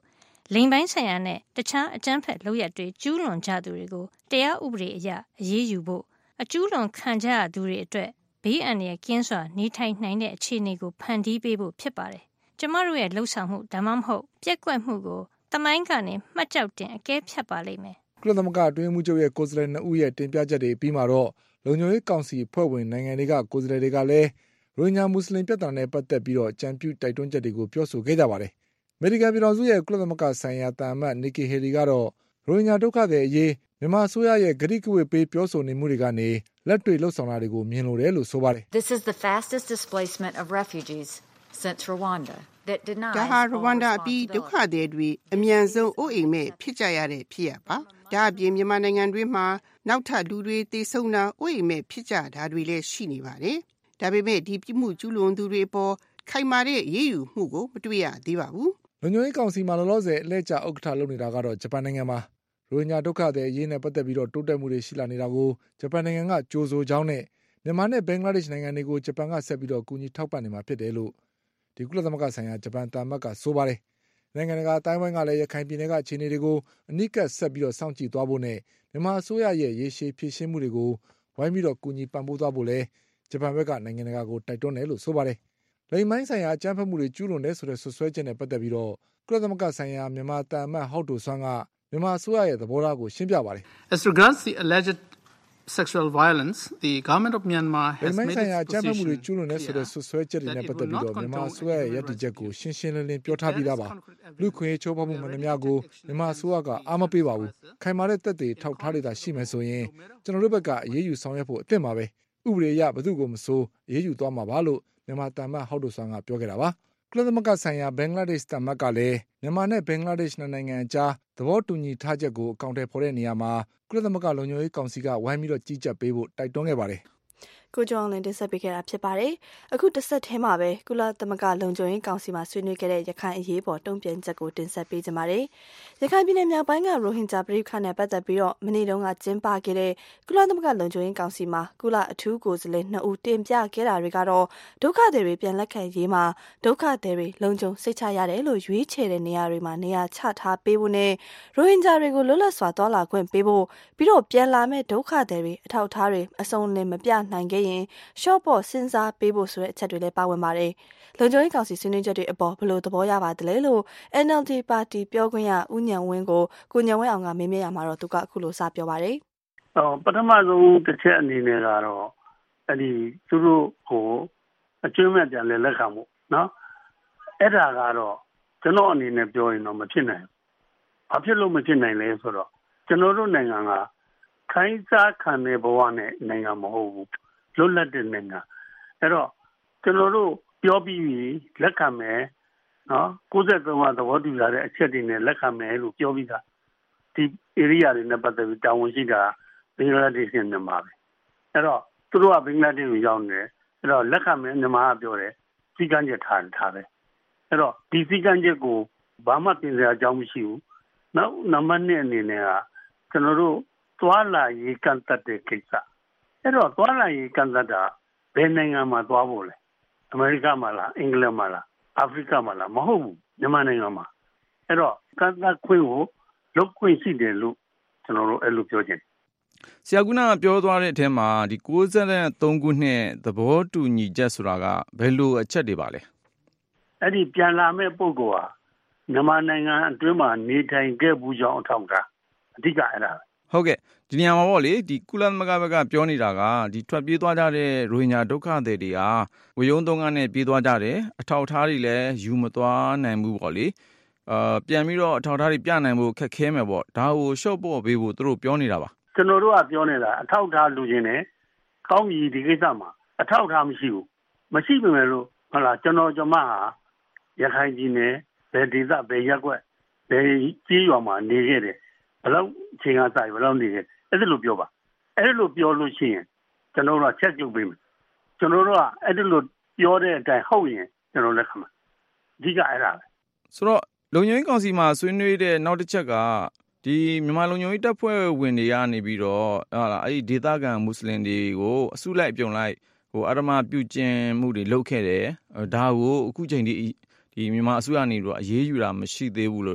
လိင်ပိုင်းဆိုင်ရာနဲ့တခြားအကြမ်းဖက်လုပ်ရပ်တွေကျူးလွန်ကြသူတွေကိုတရားဥပဒေအရအရေးယူဖို့အကျူးလွန်ခံကြရသူတွေအတွက်ဘေးအန္တရာယ်ကင်းစွာနေထိုင်နိုင်တဲ့အခြေအနေကိုဖန်တီးပေးဖို့ဖြစ်ပါတယ်။ကျမတို့ရဲ့လှုပ်ဆောင်မှုဒါမှမဟုတ်ပြက်ကွက်မှုကိုသမိုင်းကနေမှတ်ကြောက်တင်အကဲဖြတ်ပါလိမ့်မယ်။ကုလသမဂ္ဂအတွင်းမှုချုပ်ရဲ့ကိုယ်စားလှယ်နှစ်ဦးရဲ့တင်ပြချက်တွေပြီးမှတော့လုံခြုံရေးကောင်စီဖွဲ့ဝင်နိုင်ငံတွေကကိုယ်စားလှယ်တွေကလည်းရိုဟင်ဂျာမွတ်စလင်ပြဿနာနဲ့ပတ်သက်ပြီးတော့ကြံပြုတိုက်တွန်းချက်တွေကိုပြောဆိုခဲ့ကြပါတယ်။အမေရိကန်ပြည်ထောင်စုရဲ့ကုလသမဂ္ဂဆိုင်ရာတာမတ်နီကီဟေလီကတော့ရိုဟင်ဂျာဒုက္ခသည်အရေးမြန်မာအစိုးရရဲ့ဂရိကဝတ်ပေးပြောဆိုနေမှုတွေကနေလက်တွေ့လှုပ်ဆောင်တာတွေကိုမြင်လိုတယ်လို့ဆိုပါတယ်။ This is the fastest displacement of refugees since Rwanda that denies ဒါဟာရဝမ်ဒါအပြီးဒုက္ခသည်တွေအမြန်ဆုံးအိုးအိမ်မဲ့ဖြစ်ကြရတဲ့ဖြစ်ရပါ။ဒါအပြင်မြန်မာနိုင်ငံတွင်းမှာနောက်ထပ်လူတွေတေဆုံးတာအိုးအိမ်မဲ့ဖြစ်ကြတာတွေလည်းရှိနေပါတယ်။ဒါပေမဲ့ဒီပြမှုကျူးလွန်သူတွေပေါ်ခိုင်မာတဲ့အရေးယူမှုကိုမတွေ့ရသေးပါဘူး။လုံခြုံရေးကောင်စီမှာလောလောဆယ်အလဲကျဥက္ကဋ္ဌလုပ်နေတာကတော့ဂျပန်နိုင်ငံမှာရိုဟင်ဂျာဒုက္ခသည်အရေးနဲ့ပတ်သက်ပြီးတော့တိုးတက်မှုတွေရှိလာနေတာကိုဂျပန်နိုင်ငံကကြိုဆိုကြောင်းနဲ့မြန်မာနဲ့ဘင်္ဂလားဒေ့ရှ်နိုင်ငံတွေကိုဂျပန်ကဆက်ပြီးတော့ကူညီထောက်ပံ့နေမှာဖြစ်တယ်လို့ဒီကုလသမဂ္ဂဆိုင်ရာဂျပန်တာမတ်ကဆိုပါတယ်။နိုင်ငံတကာအတိုင်းအဝိုင်းကလည်းရခိုင်ပြည်နယ်ကအခြေအနေတွေကိုအနိကဆက်ပြီးတော့စောင့်ကြည့်သွားဖို့နဲ့မြန်မာအစိုးရရဲ့ရေရှည်ဖြည့်ရှင်းမှုတွေကိုဝိုင်းပြီးတော့ကူညီပံ့ပိုးသွားဖို့လည်းဂျပန်ဘက်ကနိုင်ငံတကာကိုတိုက်တွန်းတယ်လို့ဆိုပါတယ်။လိင်ပိုင်းဆိုင်ရာအကြမ်းဖက်မှုတွေကျူးလွန်တယ်ဆိုတဲ့ဆွဆွဲချက်နဲ့ပတ်သက်ပြီးတော့ကုလသမဂ္ဂဆိုင်ရာမြန်မာတာမတ်ဟောက်တိုဆွမ်းကမြန်မာအစိုးရရဲ့သဘောထားကိုရှင်းပြပါတယ်။ As regards the alleged sexual violence, the government of Myanmar has made its position ကျန်းမာမှုတွေကျူးလွန်တဲ့ဆိုတဲ့ဆွဆွဲချက်တွေနဲ့ပတ်သက်ပြီးတော့မြန်မာအစိုးရရဲ့ရည်တည်ချက်ကိုရှင်းရှင်းလင်းလင်းပြောထားပြီးသားပါ။လူခွင့်ချိုးဖောက်မှုမှန်သမျှကိုမြန်မာအစိုးရကအားမပေးပါဘူး။ခိုင်မာတဲ့သက်သေထောက်ထားတွေသာရှိမယ်ဆိုရင်ကျွန်တော်တို့ဘက်ကအရေးယူဆောင်ရွက်ဖို့အသင့်ပါပဲ။ဥပဒေအရဘယ်သူကိုမဆိုအရေးယူသွားမှာပါလို့မြန်မာတာမတ်ဟောက်တိုဆွမ်းကပြောခဲ့တာပါ။ကုလသမဂ္ဂဆိုင်ရာဘင်္ဂလားဒေ့ရှ်တာမတ်ကလည်းမြန်မာနဲ့ဘင်္ဂလားဒေ့ရှ်နိုင်ငံအကြားသဘောတူညီထားချက်ကိုအကောင့်ထဲပေါ်တဲ့နေရာမှာကုလသမဂ္ဂလုံခြုံရေးကောင်စီကဝိုင်းပြီးတော့ကြီးကြပ်ပေးဖို့တိုက်တွန်းခဲ့ပါတယ်ကိုကျော်အောင်လင်းတင်ဆက်ပေးခဲ့တာဖြစ်ပါတယ်။အခုတစ်ဆက်ထဲမှာပဲကုလသမဂ္ဂလုံခြုံရေးကောင်စီမှာဆွေးနွေးခဲ့တဲ့ရခိုင်အရေးပေါ်တုံ့ပြန်ချက်ကိုတင်ဆက်ပေးကြပါမယ်။ရခိုင်ပြည်နယ်မြောက်ပိုင်းကရိုဟင်ဂျာပြည်ခါနဲ့ပတ်သက်ပြီးတော့မနေ့တုန်းကကျင်းပခဲ့တဲ့ကုလသမဂ္ဂလုံခြုံရေးကောင်စီမှာကုလအထူးကိုယ်စားလှယ်နှစ်ဦးတင်ပြခဲ့တာတွေကတော့ဒုက္ခသည်တွေပြန်လက်ခံရေးမှာဒုက္ခသည်တွေလုံခြုံစိတ်ချရတယ်လို့ရွေးချယ်တဲ့နေရာတွေမှာနေရာချထားပေးဖို့နဲ့ရိုဟင်ဂျာတွေကိုလွတ်လပ်စွာသွားလာခွင့်ပေးဖို့ပြီးတော့ပြန်လာမဲ့ဒုက္ခသည်တွေအထောက်အထားတွေအစုံလင်မပြနိုင်ခဲ့ရင်ရှော့ပေါ်စဉ်းစားပေးဖို့ဆိုတဲ့အချက်တွေလည်းပါဝင်ပါတယ်။လုံခြုံရေးကောင်စီဆွေးနွေးချက်တွေအပေါ်ဘယ်လိုသဘောရပါသလဲလို့ N L D ပါတီပြောခွင့်ရဦးညံဝင်းကိုကိုညံဝင်းအောင်ကမေးမြန်းရမှာတော့သူကအခုလိုစပြောပါတယ်။အော်ပထမဆုံးတစ်ချက်အနေနဲ့ကတော့အဲ့ဒီသူတို့ကိုအကျွမ်းမဲ့ပြန်လဲလက်ခံမှုနော်။အဲ့ဒါကတော့ကျွန်တော်အနေနဲ့ပြောရင်တော့မဖြစ်နိုင်ဘူး။ဘာဖြစ်လို့မဖြစ်နိုင်လဲဆိုတော့ကျွန်တော်တို့နိုင်ငံကခိုင်းစားခံတဲ့ဘဝနဲ့နိုင်ငံမဟုတ်ဘူး။လွတ်လပ်တဲ့နိုင်ငံအဲ့တော့ကျွန်တော်တို့ပြောပြီးလက်ခံမယ်နော်ကိုယ်ဆက်သုံးကသဘောတူလာတဲ့အချက်တွေနဲ့လက်ခံမယ်လို့ပြောပြီးသားဒီ area တွေနဲ့ပတ်သက်ပြီးတာဝန်ရှိတာဘင်္ဂလားဒေ့ရှ်နဲ့မြန်မာပဲအဲ့တော့သူတို့ကဘင်္ဂလားဒေ့ရှ်ကိုရောက်နေတယ်အဲ့တော့လက်ခံမယ်မြန်မာကပြောတယ်စီကံချက်ထားထားတယ်အဲ့တော့ဒီစီကံချက်ကိုဘာမှပြင်စရာအကြောင်းမရှိဘူးနောက်နံပါတ်နှစ်အနေနဲ့ကကျွန်တော်တို့သွားလာရေးကန့်သတ်တဲ့ကိစ္စအဲ့တော့သွားလာရေးကန့်သတ်တာဘယ်နိုင်ငံမှာသွားဖို့လဲအမေရိကမှာလားအင်္ဂလန်မှာလားအာဖရိကမှာလားမဟုတ်ဘူးမြန်မာနိုင်ငံမှာအဲ့တော့ကန့်သတ်ခွင့်ကိုလုပ်ခွင့်ရှိတယ်လို့ကျွန်တော်တို့အဲ့လိုပြောချင်တယ်ဆရာကပြောသွားတဲ့အထက်မှာဒီ၉၃ခုနှစ်သဘောတူညီချက်ဆိုတာကဘယ်လိုအချက်တွေပါလဲအဲ့ဒီပြန်လာမဲ့ပုဂ္ဂိုလ်ဟာမြန်မာနိုင်ငံအတွင်းမှာနေထိုင်ခဲ့ဘူးကြောင်းအထောက်အထားအဓိကအဲ့ဒါဟုတ်ကဲ့ဒီနေရာမှာပေါ့လေဒီကုလသမဂ္ဂဘက်ကပြောနေတာကဒီထွက်ပြေးသွားကြတဲ့ရိုဟင်ဂျာဒုက္ခသည်တွေဟာဝေယုံသုံးကားနဲ့ပြေးသွားကြတယ်အထောက်အထားတွေလည်းယူမသွားနိုင်ဘူးပေါ့လေအာပြန်ပြီးတော့အထောက်အထားတွေပြနိုင်ဖို့ခက်ခဲမယ်ပေါ့ဒါကိုရှော့ပေါ့ပေးဖို့သူတို့ပြောနေတာပါကျွန်တော်တို့ကပြောနေတာအထောက်အထားလူချင်းနဲ့ကောင်းပြီဒီကိစ္စမှာအထောက်အထားမရှိဘူးမရှိပေမဲ့လို့ဟုတ်လားကျွန်တော်ကျွန်မဟာရခိုင်ပြည်နယ်ဘယ်ဒေသဘယ်ရပ်ကွက်ဘယ်ကြီးရွာမှာနေခဲ့တယ်ဘယ်လောက်အချိန်ကစားဘယ်လောက်နေခဲ့အဲ့ဒါလိုပြောပါအဲ့ဒါလိုပြောလို့ရှိရင်ကျွန်တော်တို့ကချက်ပြုတ်ပေးမယ်ကျွန်တော်တို့ကအဲ့ဒါလိုပြောတဲ့အတိုင်းဟုတ်ရင်ကျွန်တော်လက်ခံမှာအဓိကအဲ့ဒါပဲဆိုတော့လုံခြုံရေးကောင်စီမှာဆွေးနွေးတဲ့နောက်တစ်ချက်ကဒီမြန်မာလုံခြုံရေးတပ်ဖွဲ့ဝင်တွေကနေပြီးတော့ဟာလားအဲ့ဒီဒေသခံမွတ်စလင်တွေကိုအစုလိုက်ပြုံလိုက်ဟိုအာရမပြုကျင်မှုတွေလုပ်ခဲ့တယ်ဒါကိုအခုချိန်ဒီဒီမြန်မာအစိုးရနေတော့အရေးယူတာမရှိသေးဘူးလို့လဲ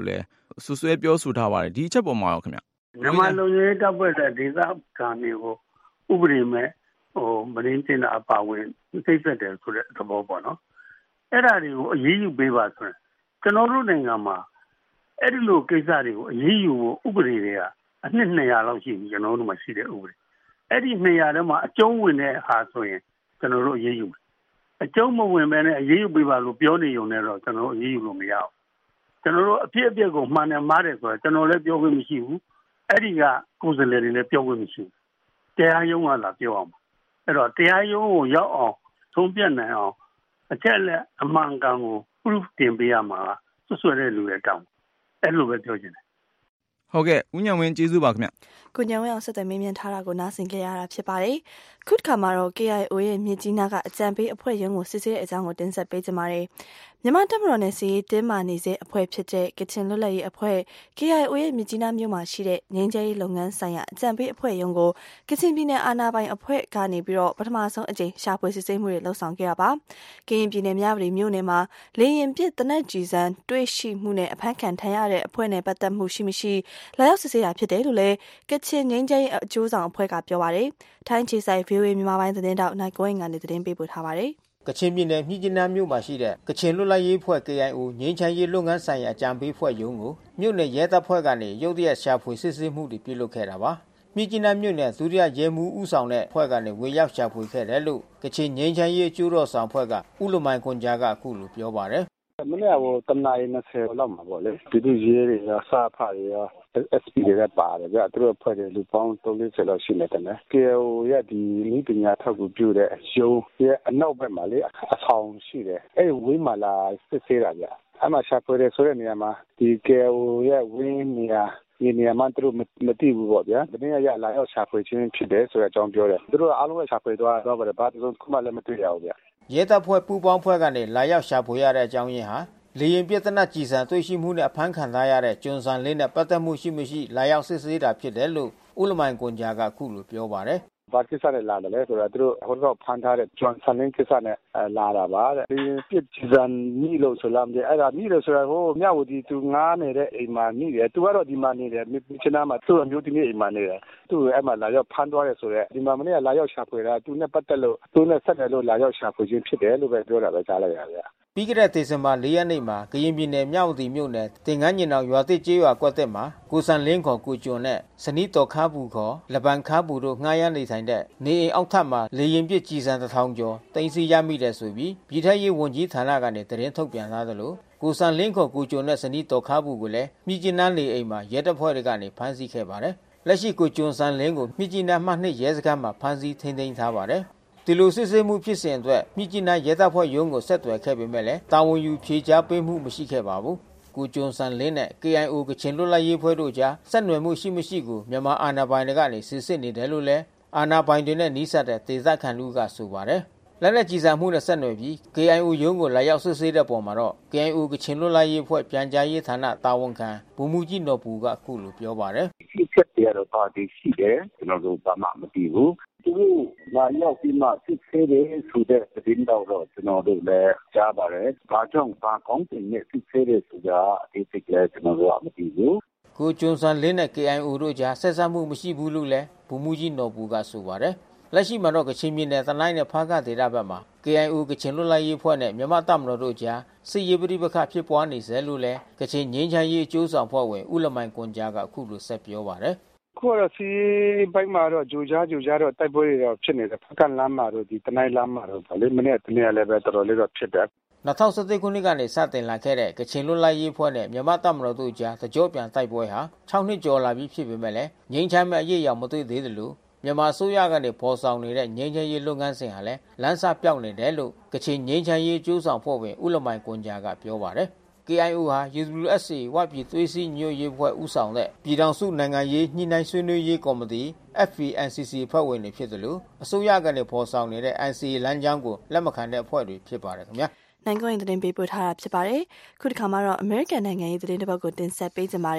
ဆွဆွဲပြောဆိုထားပါတယ်ဒီအချက်ပေါ်မှာရောခင်ဗျမြန်မာလူမျိုးတပ်ဖွဲ့တဲ့ဒေသခံတွေကိုဥပဒေမဲ့ဟိုမရင်းတင်တာအပါဝင်သိသက်တယ်ဆိုတဲ့သဘောပေါ့နော်အဲ့ဒါတွေကိုအရေးယူပေးပါဆိုရင်ကျွန်တော်တို့နိုင်ငံမှာအဲ့ဒီလိုကိစ္စတွေကိုအရေးယူဖို့ဥပဒေတွေကအနှစ်နှစ်ရာလောက်ရှိပြီကျွန်တော်တို့မှာရှိတဲ့ဥပဒေအဲ့ဒီနှစ်ရာထဲမှာအကျုံးဝင်တဲ့ဟာဆိုရင်ကျွန်တော်တို့အရေးယူမယ်အကျုံးမဝင်ဘဲနဲ့အရေးယူပေးပါလို့ပြောနေုံနဲ့တော့ကျွန်တော်တို့အရေးယူလို့မရဘူးကျွန်တော်တို့အပြည့်အပြည့်ကိုမှန်တယ်မှားတယ်ဆိုတော့ကျွန်တော်လည်းပြောခွင့်မရှိဘူးအဲ့ဒီကကိုယ်စားလှယ်တွေလည်းပြောခွင့်မရှိဘူးတရားရုံးကလာပြောအောင်အဲ့တော့တရားရုံးကိုရောက်အောင်သုံးပြနိုင်အောင်အချက်လက်အမှန်ကန်ကို proof တင်ပေးရမှာဆွဆွဲတဲ့လူတွေတောင်းအဲ့လိုပဲပြောချင်တယ်ဟုတ်ကဲ့ဦးညံဝင်းကျေးဇူးပါခင်ဗျကိုညံဝင်းအောင်ဆက်သွယ်မေးမြန်းထားတာကိုနားဆင်ကြရတာဖြစ်ပါတယ်ခုတစ်ခါမှာတော့ K I O ရဲ့မြေကြီးနားကအကြံပေးအဖွဲ့ရုံးကိုစစ်ဆေးတဲ့အကြောင်းကိုတင်ဆက်ပေးကြပါမယ်မြန်မာတပ်မတော်နဲ့စီးတင်းမာနေစေအဖွဲ့ဖြစ်တဲ့ကချင်လွတ်လပ်ရေးအဖွဲ့ K I O ရဲ့မြေကြီးနားမြို့မှာရှိတဲ့ငင်းကျဲရေးလုပ်ငန်းဆိုင်ရာအကြံပေးအဖွဲ့ရုံးကိုကချင်ပြည်နယ်အာဏာပိုင်အဖွဲ့ကနေပြီးတော့ပထမဆုံးအကြိမ်ရှာဖွေစစ်ဆေးမှုတွေလှုပ်ဆောင်ခဲ့ရပါကရင်ပြည်နယ်မြဝတီမြို့နယ်မှာလေရင်ပြစ်တနက်ကြီးစံတွေ့ရှိမှုနဲ့အဖမ်းခံထမ်းရတဲ့အဖွဲ့နဲ့ပတ်သက်မှုရှိမရှိလာရောက်စစ်ဆေးတာဖြစ်တယ်လို့လည်းကချင်ငင်းကျဲရေးအကျိုးဆောင်အဖွဲ့ကပြောပါတယ်ထိုင်းခြေဆိုင် V O A မြန်မာပိုင်းသတင်းတောက်နိုင်ကိုင်းကနေသတင်းပေးပို့ထားပါတယ်ကချင်ပြည်နယ်မြစ်ကြီးနားမြို့မှာရှိတဲ့ကချင်လွတ်လပ်ရေးအဖွဲ့ K I O ငြိမ်းချမ်းရေးလုပ်ငန်းဆိုင်ရာအကြံပေးအဖွဲ့ရုံးကိုမြို့နယ်ရဲတပ်ဖွဲ့ကနေရုတ်တရက်ရှာဖွေစစ်ဆေးမှုတွေပြုလုပ်ခဲ့တာပါမြစ်ကြီးနားမြို့နယ်ဒုတိယရဲမှူးဦးဆောင်တဲ့အဖွဲ့ကနေဝင်ရောက်ရှာဖွေခဲ့တယ်လို့ကချင်ငြိမ်းချမ်းရေးအကျိုးတော်ဆောင်အဖွဲ့ကဦးလမိုင်ခွန်ကြားကအခုလိုပြောပါတယ်မနေ့ကတနာရီနှစ်ဆယ်လောက်မှာပေါ့လေပြည်သူ့ရဲတွေရောစာဖတ်တွေရော S P တွေလည်းပါတယ်ဗျသူတို့ဖွဲ့တယ်လူပေါင်းသုံးလေးဆယ်လောက်ရှိနေတယ် K I O ရဲ့ဒီနည်းပညာထောက်ကူပြုတဲ့ရုံးရဲ့အနောက်ဘက်မှာလေအဆောင်ရှိတယ်အဲ့ဝင်းမှာလာစစ်ဆေးတာဗျအဲ့မှာရှာဖွေတယ်ဆိုတဲ့နေရာမှာဒီ K I O ရဲ့ဝင်းနေရာဒီနေရာမှာသူတို့မသိဘူးပေါ့ဗျာဒီနေ့ရလာရောက်ရှာဖွေခြင်းဖြစ်တယ်ဆိုတဲ့အကြောင်းပြောတယ်သူတို့အားလုံးရှာဖွေသွားတော့ပါတယ်ဘာတစ်စုံမှလည်းမတွေ့ရဘူးဗျရဲတပ်ဖွဲ့ပူးပေါင်းဖွဲ့ကနေလာရောက်ရှာဖွေရတဲ့အကြောင်းရင်းဟာလေရင်ပြဿနာကြည်စံတွေ့ရှိမှုနဲ့အဖမ်းခံထားရတဲ့ကျွန်းစံလေးနဲ့ပတ်သက်မှုရှိမရှိလာရောက်စစ်ဆေးတာဖြစ်တယ်လို့ဦးလမိုင်ကွန်ဂျာကအခုလိုပြောပါတယ်ဘာကိစ္စနဲ့လာတယ်လဲဆိုတော့သူတို့ဟိုတော့ဖမ်းထားတဲ့ကျွန်းစံလေးကိစ္စနဲ့လာတာပါတဲ့ဒီပြစ်ကြည်စံမိလို့ဆိုလာတယ်အဲ့ဒါမိလို့ဆိုတော့ဟိုမြဝတီသူငားနေတဲ့အိမ်မှာမိတယ်သူကတော့ဒီမှာနေတယ်မြစ်ချနာမှာသူ့အမျိုးသမီးအိမ်မှာနေတယ်သူ့အဲ့မှာလာရောက်ဖမ်းသွားတယ်ဆိုတော့ဒီမှာမနေ့ကလာရောက်ရှာဖွေတာသူနဲ့ပတ်သက်လို့သူနဲ့ဆက်တယ်လို့လာရောက်ရှာဖွေခြင်းဖြစ်တယ်လို့ပဲပြောတာပဲကြားလိုက်ရဗျာပြီးခဲ့တဲ့ဒေသင်ဘာ၄ရက်နေ့မှာကရင်ပြည်နယ်မြဝတီမြို့နယ်တင်ငန်းညင်အောင်ရွာသစ်ကျေးရွာကွက်သက်မှာကိုစံလင်းခေါ်ကိုကျွန်းနဲ့စနီးတော်ခါဘူးခေါ်လပန်ခါဘူးတို့ငှားရမ်းနေထိုင်တဲ့နေအိမ်အောက်ထပ်မှာလေရင်ပစ်ကြီးစံတစ်ထောင်ကျော်တင်စီရမိတယ်ဆိုပြီးပြည်ထရေးဝန်ကြီးဌာနကနေသတင်းထုတ်ပြန်ထားသလိုကိုစံလင်းခေါ်ကိုကျွန်းနဲ့စနီးတော်ခါဘူးကိုလည်းမြစ်ကြီးနားနေအိမ်မှာရဲတပ်ဖွဲ့တွေကနေဖမ်းဆီးခဲ့ပါတယ်လက်ရှိကိုကျွန်းစံလင်းကိုမြစ်ကြီးနားမှနှစ်ရဲစခန်းမှာဖမ်းဆီးထိန်းသိမ်းထားပါတယ်ဒီလိုစစ်ဆေးမှုဖြစ်စဉ်အတွက်မြစ်ကြီးနားရဲတပ်ဖွဲ့ရုံးကိုဆက်သွယ်ခဲ့ပေမဲ့လည်းတာဝန်ယူဖြေကြားပေးမှုမရှိခဲ့ပါဘူး။ကိုကျွန်းစံလင်းနဲ့ K I O ကချင်လွတ်လပ်ရေးဖွဲ့တို့ကြားဆက်နွယ်မှုရှိမရှိကိုမြန်မာအာဏာပိုင်တွေကနေစစ်ဆေးနေတယ်လို့လည်းအာဏာပိုင်တွေနဲ့နှိစက်တဲ့ဒေသခံလူကဆိုပါတယ်။လက်နက်ကြီးစားမှုနဲ့ဆက်နွယ်ပြီး K I O ရုံးကိုလာရောက်စစ်ဆေးတဲ့ပုံမှာတော့ K I O ကချင်လွတ်လပ်ရေးဖွဲ့ပြန်ကြားရေးဌာနတာဝန်ခံဗိုလ်မှူးကြီးနော်ပူကအခုလိုပြောပါတယ်။ဒီချက်တွေတော့ပါတီရှိတယ်ကျွန်တော်တို့ဘာမှမသိဘူးသူတို့လာရောက်ပြီးမှစစ်ဆေးတယ်ဆိုတဲ့သတင်းတော့ကျွန်တော်တို့လည်းကြားပါတယ်။ဘာကြောင့်ဘာကောင်းတဲ့နဲ့စစ်ဆေးတယ်ဆိုတာအသေးစိတ်လည်းကျွန်တော်တို့မသိဘူး။ကိုကျွန်းစံလင်းနဲ့ K I O တို့ကြားဆက်ဆံမှုမရှိဘူးလို့လည်းဗိုလ်မှူးကြီးနော်ပူကဆိုပါတယ်။လက်ရှိမှာတော့ကချင်ပြည်နယ်တနိုင်းနဲ့ဖားကဒေသဘက်မှာ K I O ကချင်လွတ်လပ်ရေးဖွဲ့နဲ့မြန်မာတပ်မတော်တို့ကြားစစ်ရေးပဋိပက္ခဖြစ်ပွားနေစေလို့လည်းကချင်ငြိမ်းချမ်းရေးအကျိုးဆောင်ဖွဲ့ဝင်ဦးလမိုင်ကွန်ကြားကအခုလိုဆက်ပြောပါတယ်။ခုတော့စီဘိုင်းမှာတော့ဂျိုကြားဂျိုကြားတော့တိုက်ပွဲတွေတော့ဖြစ်နေတယ်ဖကလမ်းမှာတော့ဒီတနိုင်းလမ်းမှာတော့ဗလေမနေ့တနေ့လည်းပဲတော်တော်လေးတော့ဖြစ်တယ်၂၀၁၁ခုနှစ်ကနေစတင်လာခဲ့တဲ့ကချင်လွတ်လပ်ရေးဖွဲ့နဲ့မြန်မာတပ်မတော်တို့ကြားတကြောပြန်တိုက်ပွဲဟာ၆နှစ်ကျော်လာပြီးဖြစ်ပေမဲ့လည်းငြိမ်းချမ်းမဲ့အရေးရောက်မတွေ့သေးသလိုမြန်မာအစိုးရကနေပေါ်ဆောင်နေတဲ့ငြိမ်းချမ်းရေးလုပ်ငန်းစဉ်ဟာလည်းလမ်းစာပြောက်နေတယ်လို့ကချင်ငြိမ်းချမ်းရေးကျိုးဆောင်ဖွဲ့ဝင်ဦးလမိုင်ကွန်ဂျာကပြောပါတယ်။ K I O ဟာ U W S A ဝပြည်သွေးစည်းညွတ်ရေးဖွဲ့ဦးဆောင်တဲ့ပြည်ထောင်စုနိုင်ငံရေးညှိနှိုင်းဆွေးနွေးရေးကော်မတီ F P N C C ဖွဲ့ဝင်တွေဖြစ်တယ်လို့အစိုးရကနေပေါ်ဆောင်နေတဲ့ N C A လမ်းကြောင်းကိုလက်မခံတဲ့အဖွဲ့တွေဖြစ်ပါတယ်ခင်ဗျာ။နိုင်ငံရေးသတင်းပေးပို့ထားတာဖြစ်ပါတယ်။ခုတစ်ခါမှာတော့ American နိုင်ငံရေးသတင်းတစ်ပုဒ်ကိုတင်ဆက်ပေးကြပါမယ်။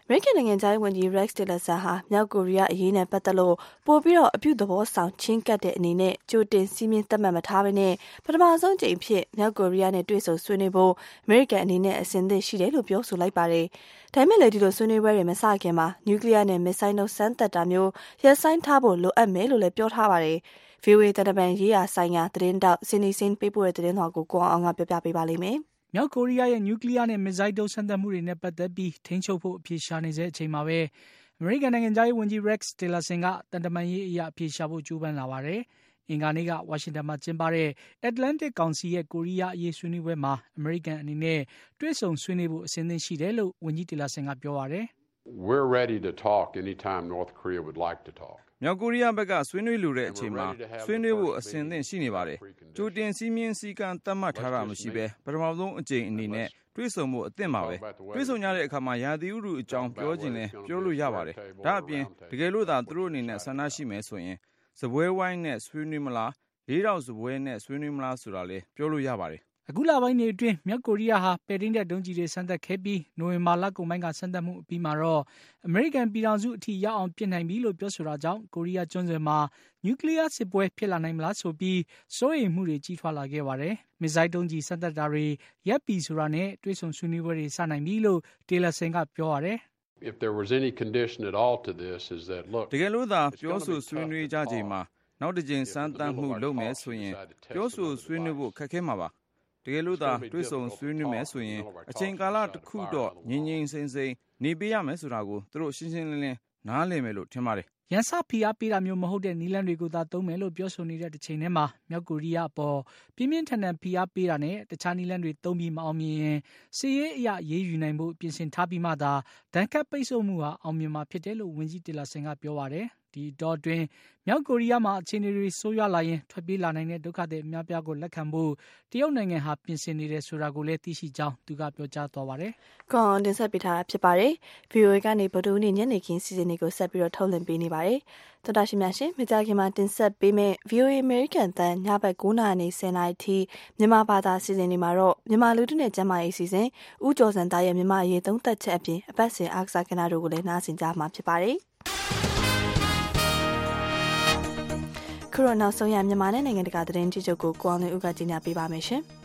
American နိုင်ငံခြားရေးဝန်ကြီး Rex Tillerson ဟာမြောက်ကိုရီးယားအရေးနဲ့ပတ်သက်လို့ပို့ပြီးတော့အပြုသဘောဆောင်ချင်းကပ်တဲ့အနေနဲ့ကြိုတင်စီးမြင်သတ်မှတ်မထားဘဲနဲ့ပထမဆုံးကြိမ်ဖြစ်မြောက်ကိုရီးယားနဲ့တွေ့ဆုံဆွေးနွေးဖို့ American အနေနဲ့အစဉ်သင့်ရှိတယ်လို့ပြောဆိုလိုက်ပါတယ်။ဒါပေမဲ့လည်းဒီလိုဆွေးနွေးပွဲတွေမစခင်မှာနျူကလ িয়ার နဲ့မစ်ဆိုင်းတို့စမ်းသပ်တာမျိုးရပ်ဆိုင်းထားဖို့လိုအပ်မယ်လို့လည်းပြောထားပါတယ်။ ဗွီအိုအေ တနင်္ဂနွေရေးရာဆိုင်ရာသတင်းတောက်စင်နီစင်းပေးပို့တဲ့သတင်းတော်ကိုကိုအောင်ကပြပြပေးပါလိမ့်မယ်။မြောက်ကိုရီးယားရဲ့နျူကလ িয়ার နဲ့မစ်ဆိုင်းတို့စမ်းသပ်မှုတွေနဲ့ပတ်သက်ပြီးထိန်းချုပ်ဖို့အပြေရှာနေတဲ့အချိန်မှာပဲအမေရိကန်နိုင်ငံခြားရေးဝန်ကြီး Rex Tillerson ကတန်တမန်ရေးအရာအပြေရှာဖို့ကြိုးပမ်းလာပါတယ်။အင်္ဂါနေ့ကဝါရှင်တန်မှာကျင်းပတဲ့ Atlantic ကောင်စီရဲ့ကိုရီးယားအရေးဆွေးနွေးပွဲမှာအမေရိကန်အနေနဲ့တွေ့ဆုံဆွေးနွေးဖို့အစဉ်သင့်ရှိတယ်လို့ဝန်ကြီး Tillerson ကပြောပါတယ်။ We're ready to talk anytime North Korea would like to talk. မြောက်ကိုရီးယားဘက်ကဆွေးနွေးလိုတဲ့အချိန်မှာဆွေးနွေးဖို့အစဉ်သင့်ရှိနေပါတယ်။ကြိုတင်စည်းမျဉ်းစည်းကမ်းသတ်မှတ်ထားတာမရှိဘဲပထမဆုံးအကြိမ်အနေနဲ့တွေ့ဆုံဖို့အသင့်ပါပဲ။တွေ့ဆုံကြတဲ့အခါမှာရာသီဥတုအကြောင်းပြောခြင်းလဲပြောလို့ရပါတယ်။ဒါအပြင်တကယ်လို့သာသူတို့အနေနဲ့ဆန္ဒရှိမယ်ဆိုရင်စပွဲဝိုင်းနဲ့ဆွေးနွေးမလားလေးတောင်စပွဲနဲ့ဆွေးနွေးမလားဆိုတာလဲပြောလို့ရပါတယ်။အခုလပိုင်းတွေအတွင်းမြောက်ကိုရီးယားဟာပဲ့တင်းတဲ့ဒုံးကျည်တွေစမ်းသပ်ခဲ့ပြီးနိုဝင်ဘာလကုန်ပိုင်းကစမ်းသပ်မှုအပြီးမှာတော့အမေရိကန်ပြည်ထောင်စုအထိရောက်အောင်ပြင်နိုင်ပြီလို့ပြောဆိုတာကြောင့်ကိုရီးယားကျွန်းဆွယ်မှာနျူကလ িয়ার စစ်ပွဲဖြစ်လာနိုင်မလားဆိုပြီးစိုးရိမ်မှုတွေကြီးထွားလာခဲ့ပါတယ်။မစ်ဆိုင်းဒုံးကျည်စမ်းသပ်တာတွေရပ်ပြီဆိုတာနဲ့တွေ့ဆုံဆွေးနွေးပွဲတွေစနိုင်ပြီလို့ Tillerson ကပြောပါတယ်။ If there was any condition at all to this is that look တကယ်လို့သာပြောဆိုဆွေးနွေးကြချိန်မှာနောက်တစ်ကြိမ်စမ်းသပ်မှုလုပ်မယ်ဆိုရင်ပြောဆိုဆွေးနွေးဖို့ခက်ခဲမှာပါတကယ်လို့သာတွေ့ဆုံဆွေးနွေးမယ်ဆိုရင်အချိန်ကာလတစ်ခုတော့ငြိမ်ငြိမ်စိမ့်စိမ့်နေပေးရမယ်ဆိုတာကိုသူတို့ရှင်းရှင်းလင်းလင်းနားလည်မယ်လို့ထင်ပါတယ်ရန်စဖိအားပေးတာမျိုးမဟုတ်တဲ့နည်းလမ်းတွေကိုသာသုံးမယ်လို့ပြောဆိုနေတဲ့တစ်ချိန်တည်းမှာမြောက်ကိုရီးယားအပေါ်ပြင်းပြင်းထန်ထန်ဖိအားပေးတာနဲ့တခြားနည်းလမ်းတွေသုံးပြီးမအောင်မြင်ရင်စစ်ရေးအရရေးယူနိုင်ဖို့ပြင်ဆင်ထားပြီးမှသာဒဏ်ခတ်ပိတ်ဆို့မှုဟာအောင်မြင်မှာဖြစ်တယ်လို့ဝန်ကြီး Tillerson ကပြောပါတယ်ဒီတော့တွင်မြောက်ကိုရီးယားမှာအခြေအနေတွေဆိုးရွားလာရင်ထွက်ပြေးလာနိုင်တဲ့ဒုက္ခသည်အများပြားကိုလက်ခံဖို့တရုတ်နိုင်ငံဟာပြင်ဆင်နေတယ်ဆိုတာကိုလည်းသိရှိကြောင်းသူကပြောကြားသွားပါတယ်။ကွန်တင်ဆက်ပေးထားတာဖြစ်ပါတယ်။ ဗွီအိုအေကနေဗဒူးနေ့ညနေခင်းစီစဉ်တွေကိုဆက်ပြီးတော့ထုတ်လွှင့်ပေးနေပါတယ်။သောတာရှင်များရှင်မကြခင်မှာတင်ဆက်ပေးမယ့် ဗွီအိုအေ American တန်ညဘက်9နာရီနဲ့10နာရီထိမြန်မာဘာသာစီစဉ်တွေမှာတော့မြန်မာလူထုနဲ့ကျန်းမာရေးစီစဉ်ဦးကျော်စံသားရဲ့မြန်မာအရေးသုံးသပ်ချက်အပြင်အပတ်စဉ်အားကစားကဏ္ဍတို့ကိုလည်းနားဆင်ကြမှာဖြစ်ပါတယ်။ခုတော့နောက်ဆုံးရမြန်မာနဲ့နိုင်ငံတကာသတင်းကြီးချုပ်ကိုကိုအောင်လွင်ဦးကကြီးညာပေးပါမယ်ရှင်။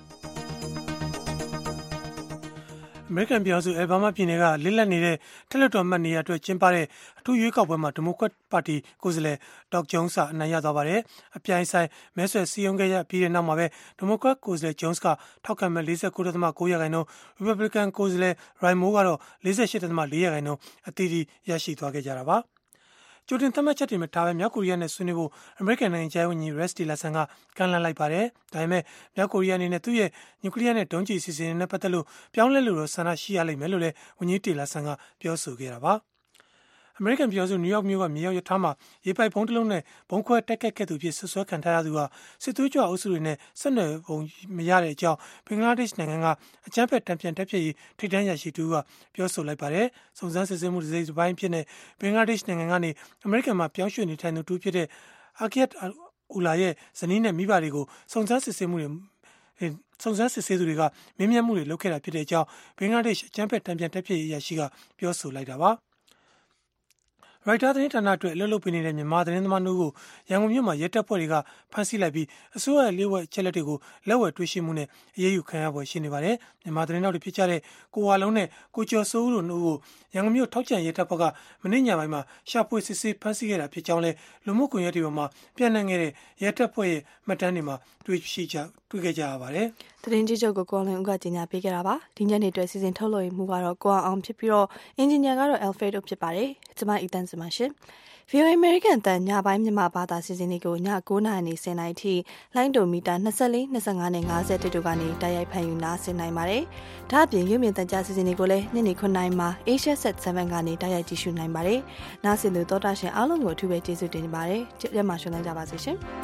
အမေရိကန်ပြည်ထောင်စုအယ်ဘားမားပြည်နယ်ကလစ်လပ်နေတဲ့ထက်လွှတ်တော်မှတ်နေရာအတွက်ကျင်းပတဲ့အထူးရွေးကောက်ပွဲမှာဒီမိုကရက်ပါတီကိုယ်စားလှယ်ဒေါက်ဂျုံးစ်ကအနိုင်ရသွားပါတယ်။အပြိုင်ဆိုင်မဲဆွယ်စည်းရုံးခဲ့ရပြီးတဲ့နောက်မှာပဲဒီမိုကရက်ကိုယ်စားလှယ်ဂျုံးစ်ကထောက်ခံမဲ့၄၉.၉ ရာခိုင်နှုန်းရီပတ်ဘလစ်ကန်ကိုယ်စားလှယ်ရိုင်မိုးကတော့၄၈.၄ ရာခိုင်နှုန်းအသီးသီးရရှိသွားခဲ့ကြတာပါ။ကြိုတင်သတ်မှတ်ချက်တွေမထားဘဲမြောက်ကိုရီးယားနဲ့ဆွေးနွေးဖို့အမေရိကန်နိုင်ငံခြားရေးဝန်ကြီး Rex Tillerson ကကမ်းလှမ်းလိုက်ပါတယ်။ဒါပေမဲ့မြောက်ကိုရီးယားအနေနဲ့သူ့ရဲ့နျူကလ িয়ার နဲ့ဒုံးကျည်စီစဉ်နဲ့ပတ်သက်လို့ပြောင်းလဲလို့တော့ဆန္ဒရှိရလိမ့်မယ်လို့လည်းဝန်ကြီး Tillerson ကပြောဆိုခဲ့တာပါ။အမေရိကန်ပြည်ထောင်စုနယူးယောက်မြို့ကမြေရောက်ရထားမှာရေပိုက်ဘုံတစ်လုံးနဲ့ဘုံခွဲတက်ခတ်ခဲ့သူဖြစ်ဆွဆွဲခံထားရသူဟာစစ်သွေးကြွအုပ်စုတွေနဲ့ဆက်နွယ်ပုံမရတဲ့အကြောင်းဘင်္ဂလားဒေ့ရှ်နိုင်ငံကအကြမ်းဖက်တံပြန်တက်ဖြစ်ရေးထိပ်တန်းရရှိသူကပြောဆိုလိုက်ပါတယ်။စုံစမ်းစစ်ဆေးမှုတစ်စိတ်တစ်ပိုင်းဖြစ်နေဘင်္ဂလားဒေ့ရှ်နိုင်ငံကနေအမေရိကန်မှာပြောင်းရွှေ့နေထိုင်သူတူဖြစ်တဲ့အာကီယတ်အူလာရဲ့ဇနီးနဲ့မိဘတွေကိုစုံစမ်းစစ်ဆေးမှုတွေစုံစမ်းစစ်ဆေးသူတွေကမင်းမြတ်မှုတွေလုပ်ခဲ့တာဖြစ်တဲ့အကြောင်းဘင်္ဂလားဒေ့ရှ်အကြမ်းဖက်တံပြန်တက်ဖြစ်ရေးရရှိကပြောဆိုလိုက်တာပါ။ရိုက်တာသတင်းဌာနအတွက်အလုပ်လုပ်ပေးနေတဲ့မြန်မာသတင်းသမားတို့ကိုရန်ကုန်မြို့မှာရဲတပ်ဖွဲ့တွေကဖမ်းဆီးလိုက်ပြီးအစိုးရရဲ့လျှို့ဝှက်ချက်လက်တွေကိုလက်ဝယ်တွေ့ရှိမှုနဲ့အရေးယူခံရပွဲရှိနေပါတယ်။မြန်မာသတင်းတောက်တွေဖြစ်ကြတဲ့ကိုဝါလုံးနဲ့ကိုကျော်စိုးဦးတို့ကိုရန်ကုန်မြို့ထောက်ချံရဲတပ်ဖွဲ့ကမနေ့ညပိုင်းမှာရှာဖွေစစ်ဆေးဖမ်းဆီးခဲ့တာဖြစ်ကြောင်းလဲလူမှုကွန်ရက်တွေပေါ်မှာပြန့်နှံ့ခဲ့တဲ့ရဲတပ်ဖွဲ့ရဲ့မှတ်တမ်းတွေမှာတွေ့ရှိကြတွေ့ခဲ့ကြရပါတယ်။သတင်းကြီးချုပ်ကိုကိုလွင်ဦးကကြီးညာပေးခဲ့တာပါ။ဒီညနေအတွက်စီစဉ်ထုတ်လွှင့်မှုကတော့ကိုအောင်ဖြစ်ပြီးတော့အင်ဂျင်နီယာကတော့ Alfredo ဖြစ်ပါတယ်။ကျွန်မအီတန်စမရှင်။ ဗွီအိုအေ American တန်ညပိုင်းမြန်မာဘာသာစီစဉ်တွေကိုည9နာရီနဲ့10နာရီထိလိုင်းဒိုမီတာ24 25နဲ့50တို့ကနေတိုက်ရိုက်ဖန်ယူနားဆင်နိုင်ပါတယ်။ဒါ့အပြင်ရုပ်မြင်သံကြားစီစဉ်တွေကိုလည်းညနေ9နာရီမှာ Asia Set 7ကနေတိုက်ရိုက်ကြည့်ရှုနိုင်ပါတယ်။နားဆင်သူသောတာရှင်အားလုံးကိုအထူးပဲကျေးဇူးတင်ပါတယ်။ကြည့်ရမှာရှင်းနိုင်ကြပါစေရှင်။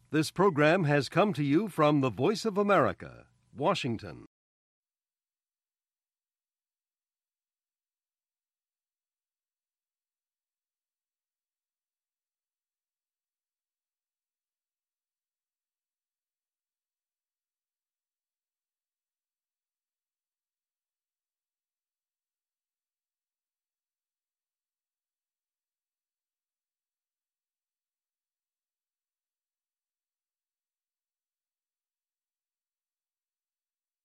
This program has come to you from the Voice of America, Washington.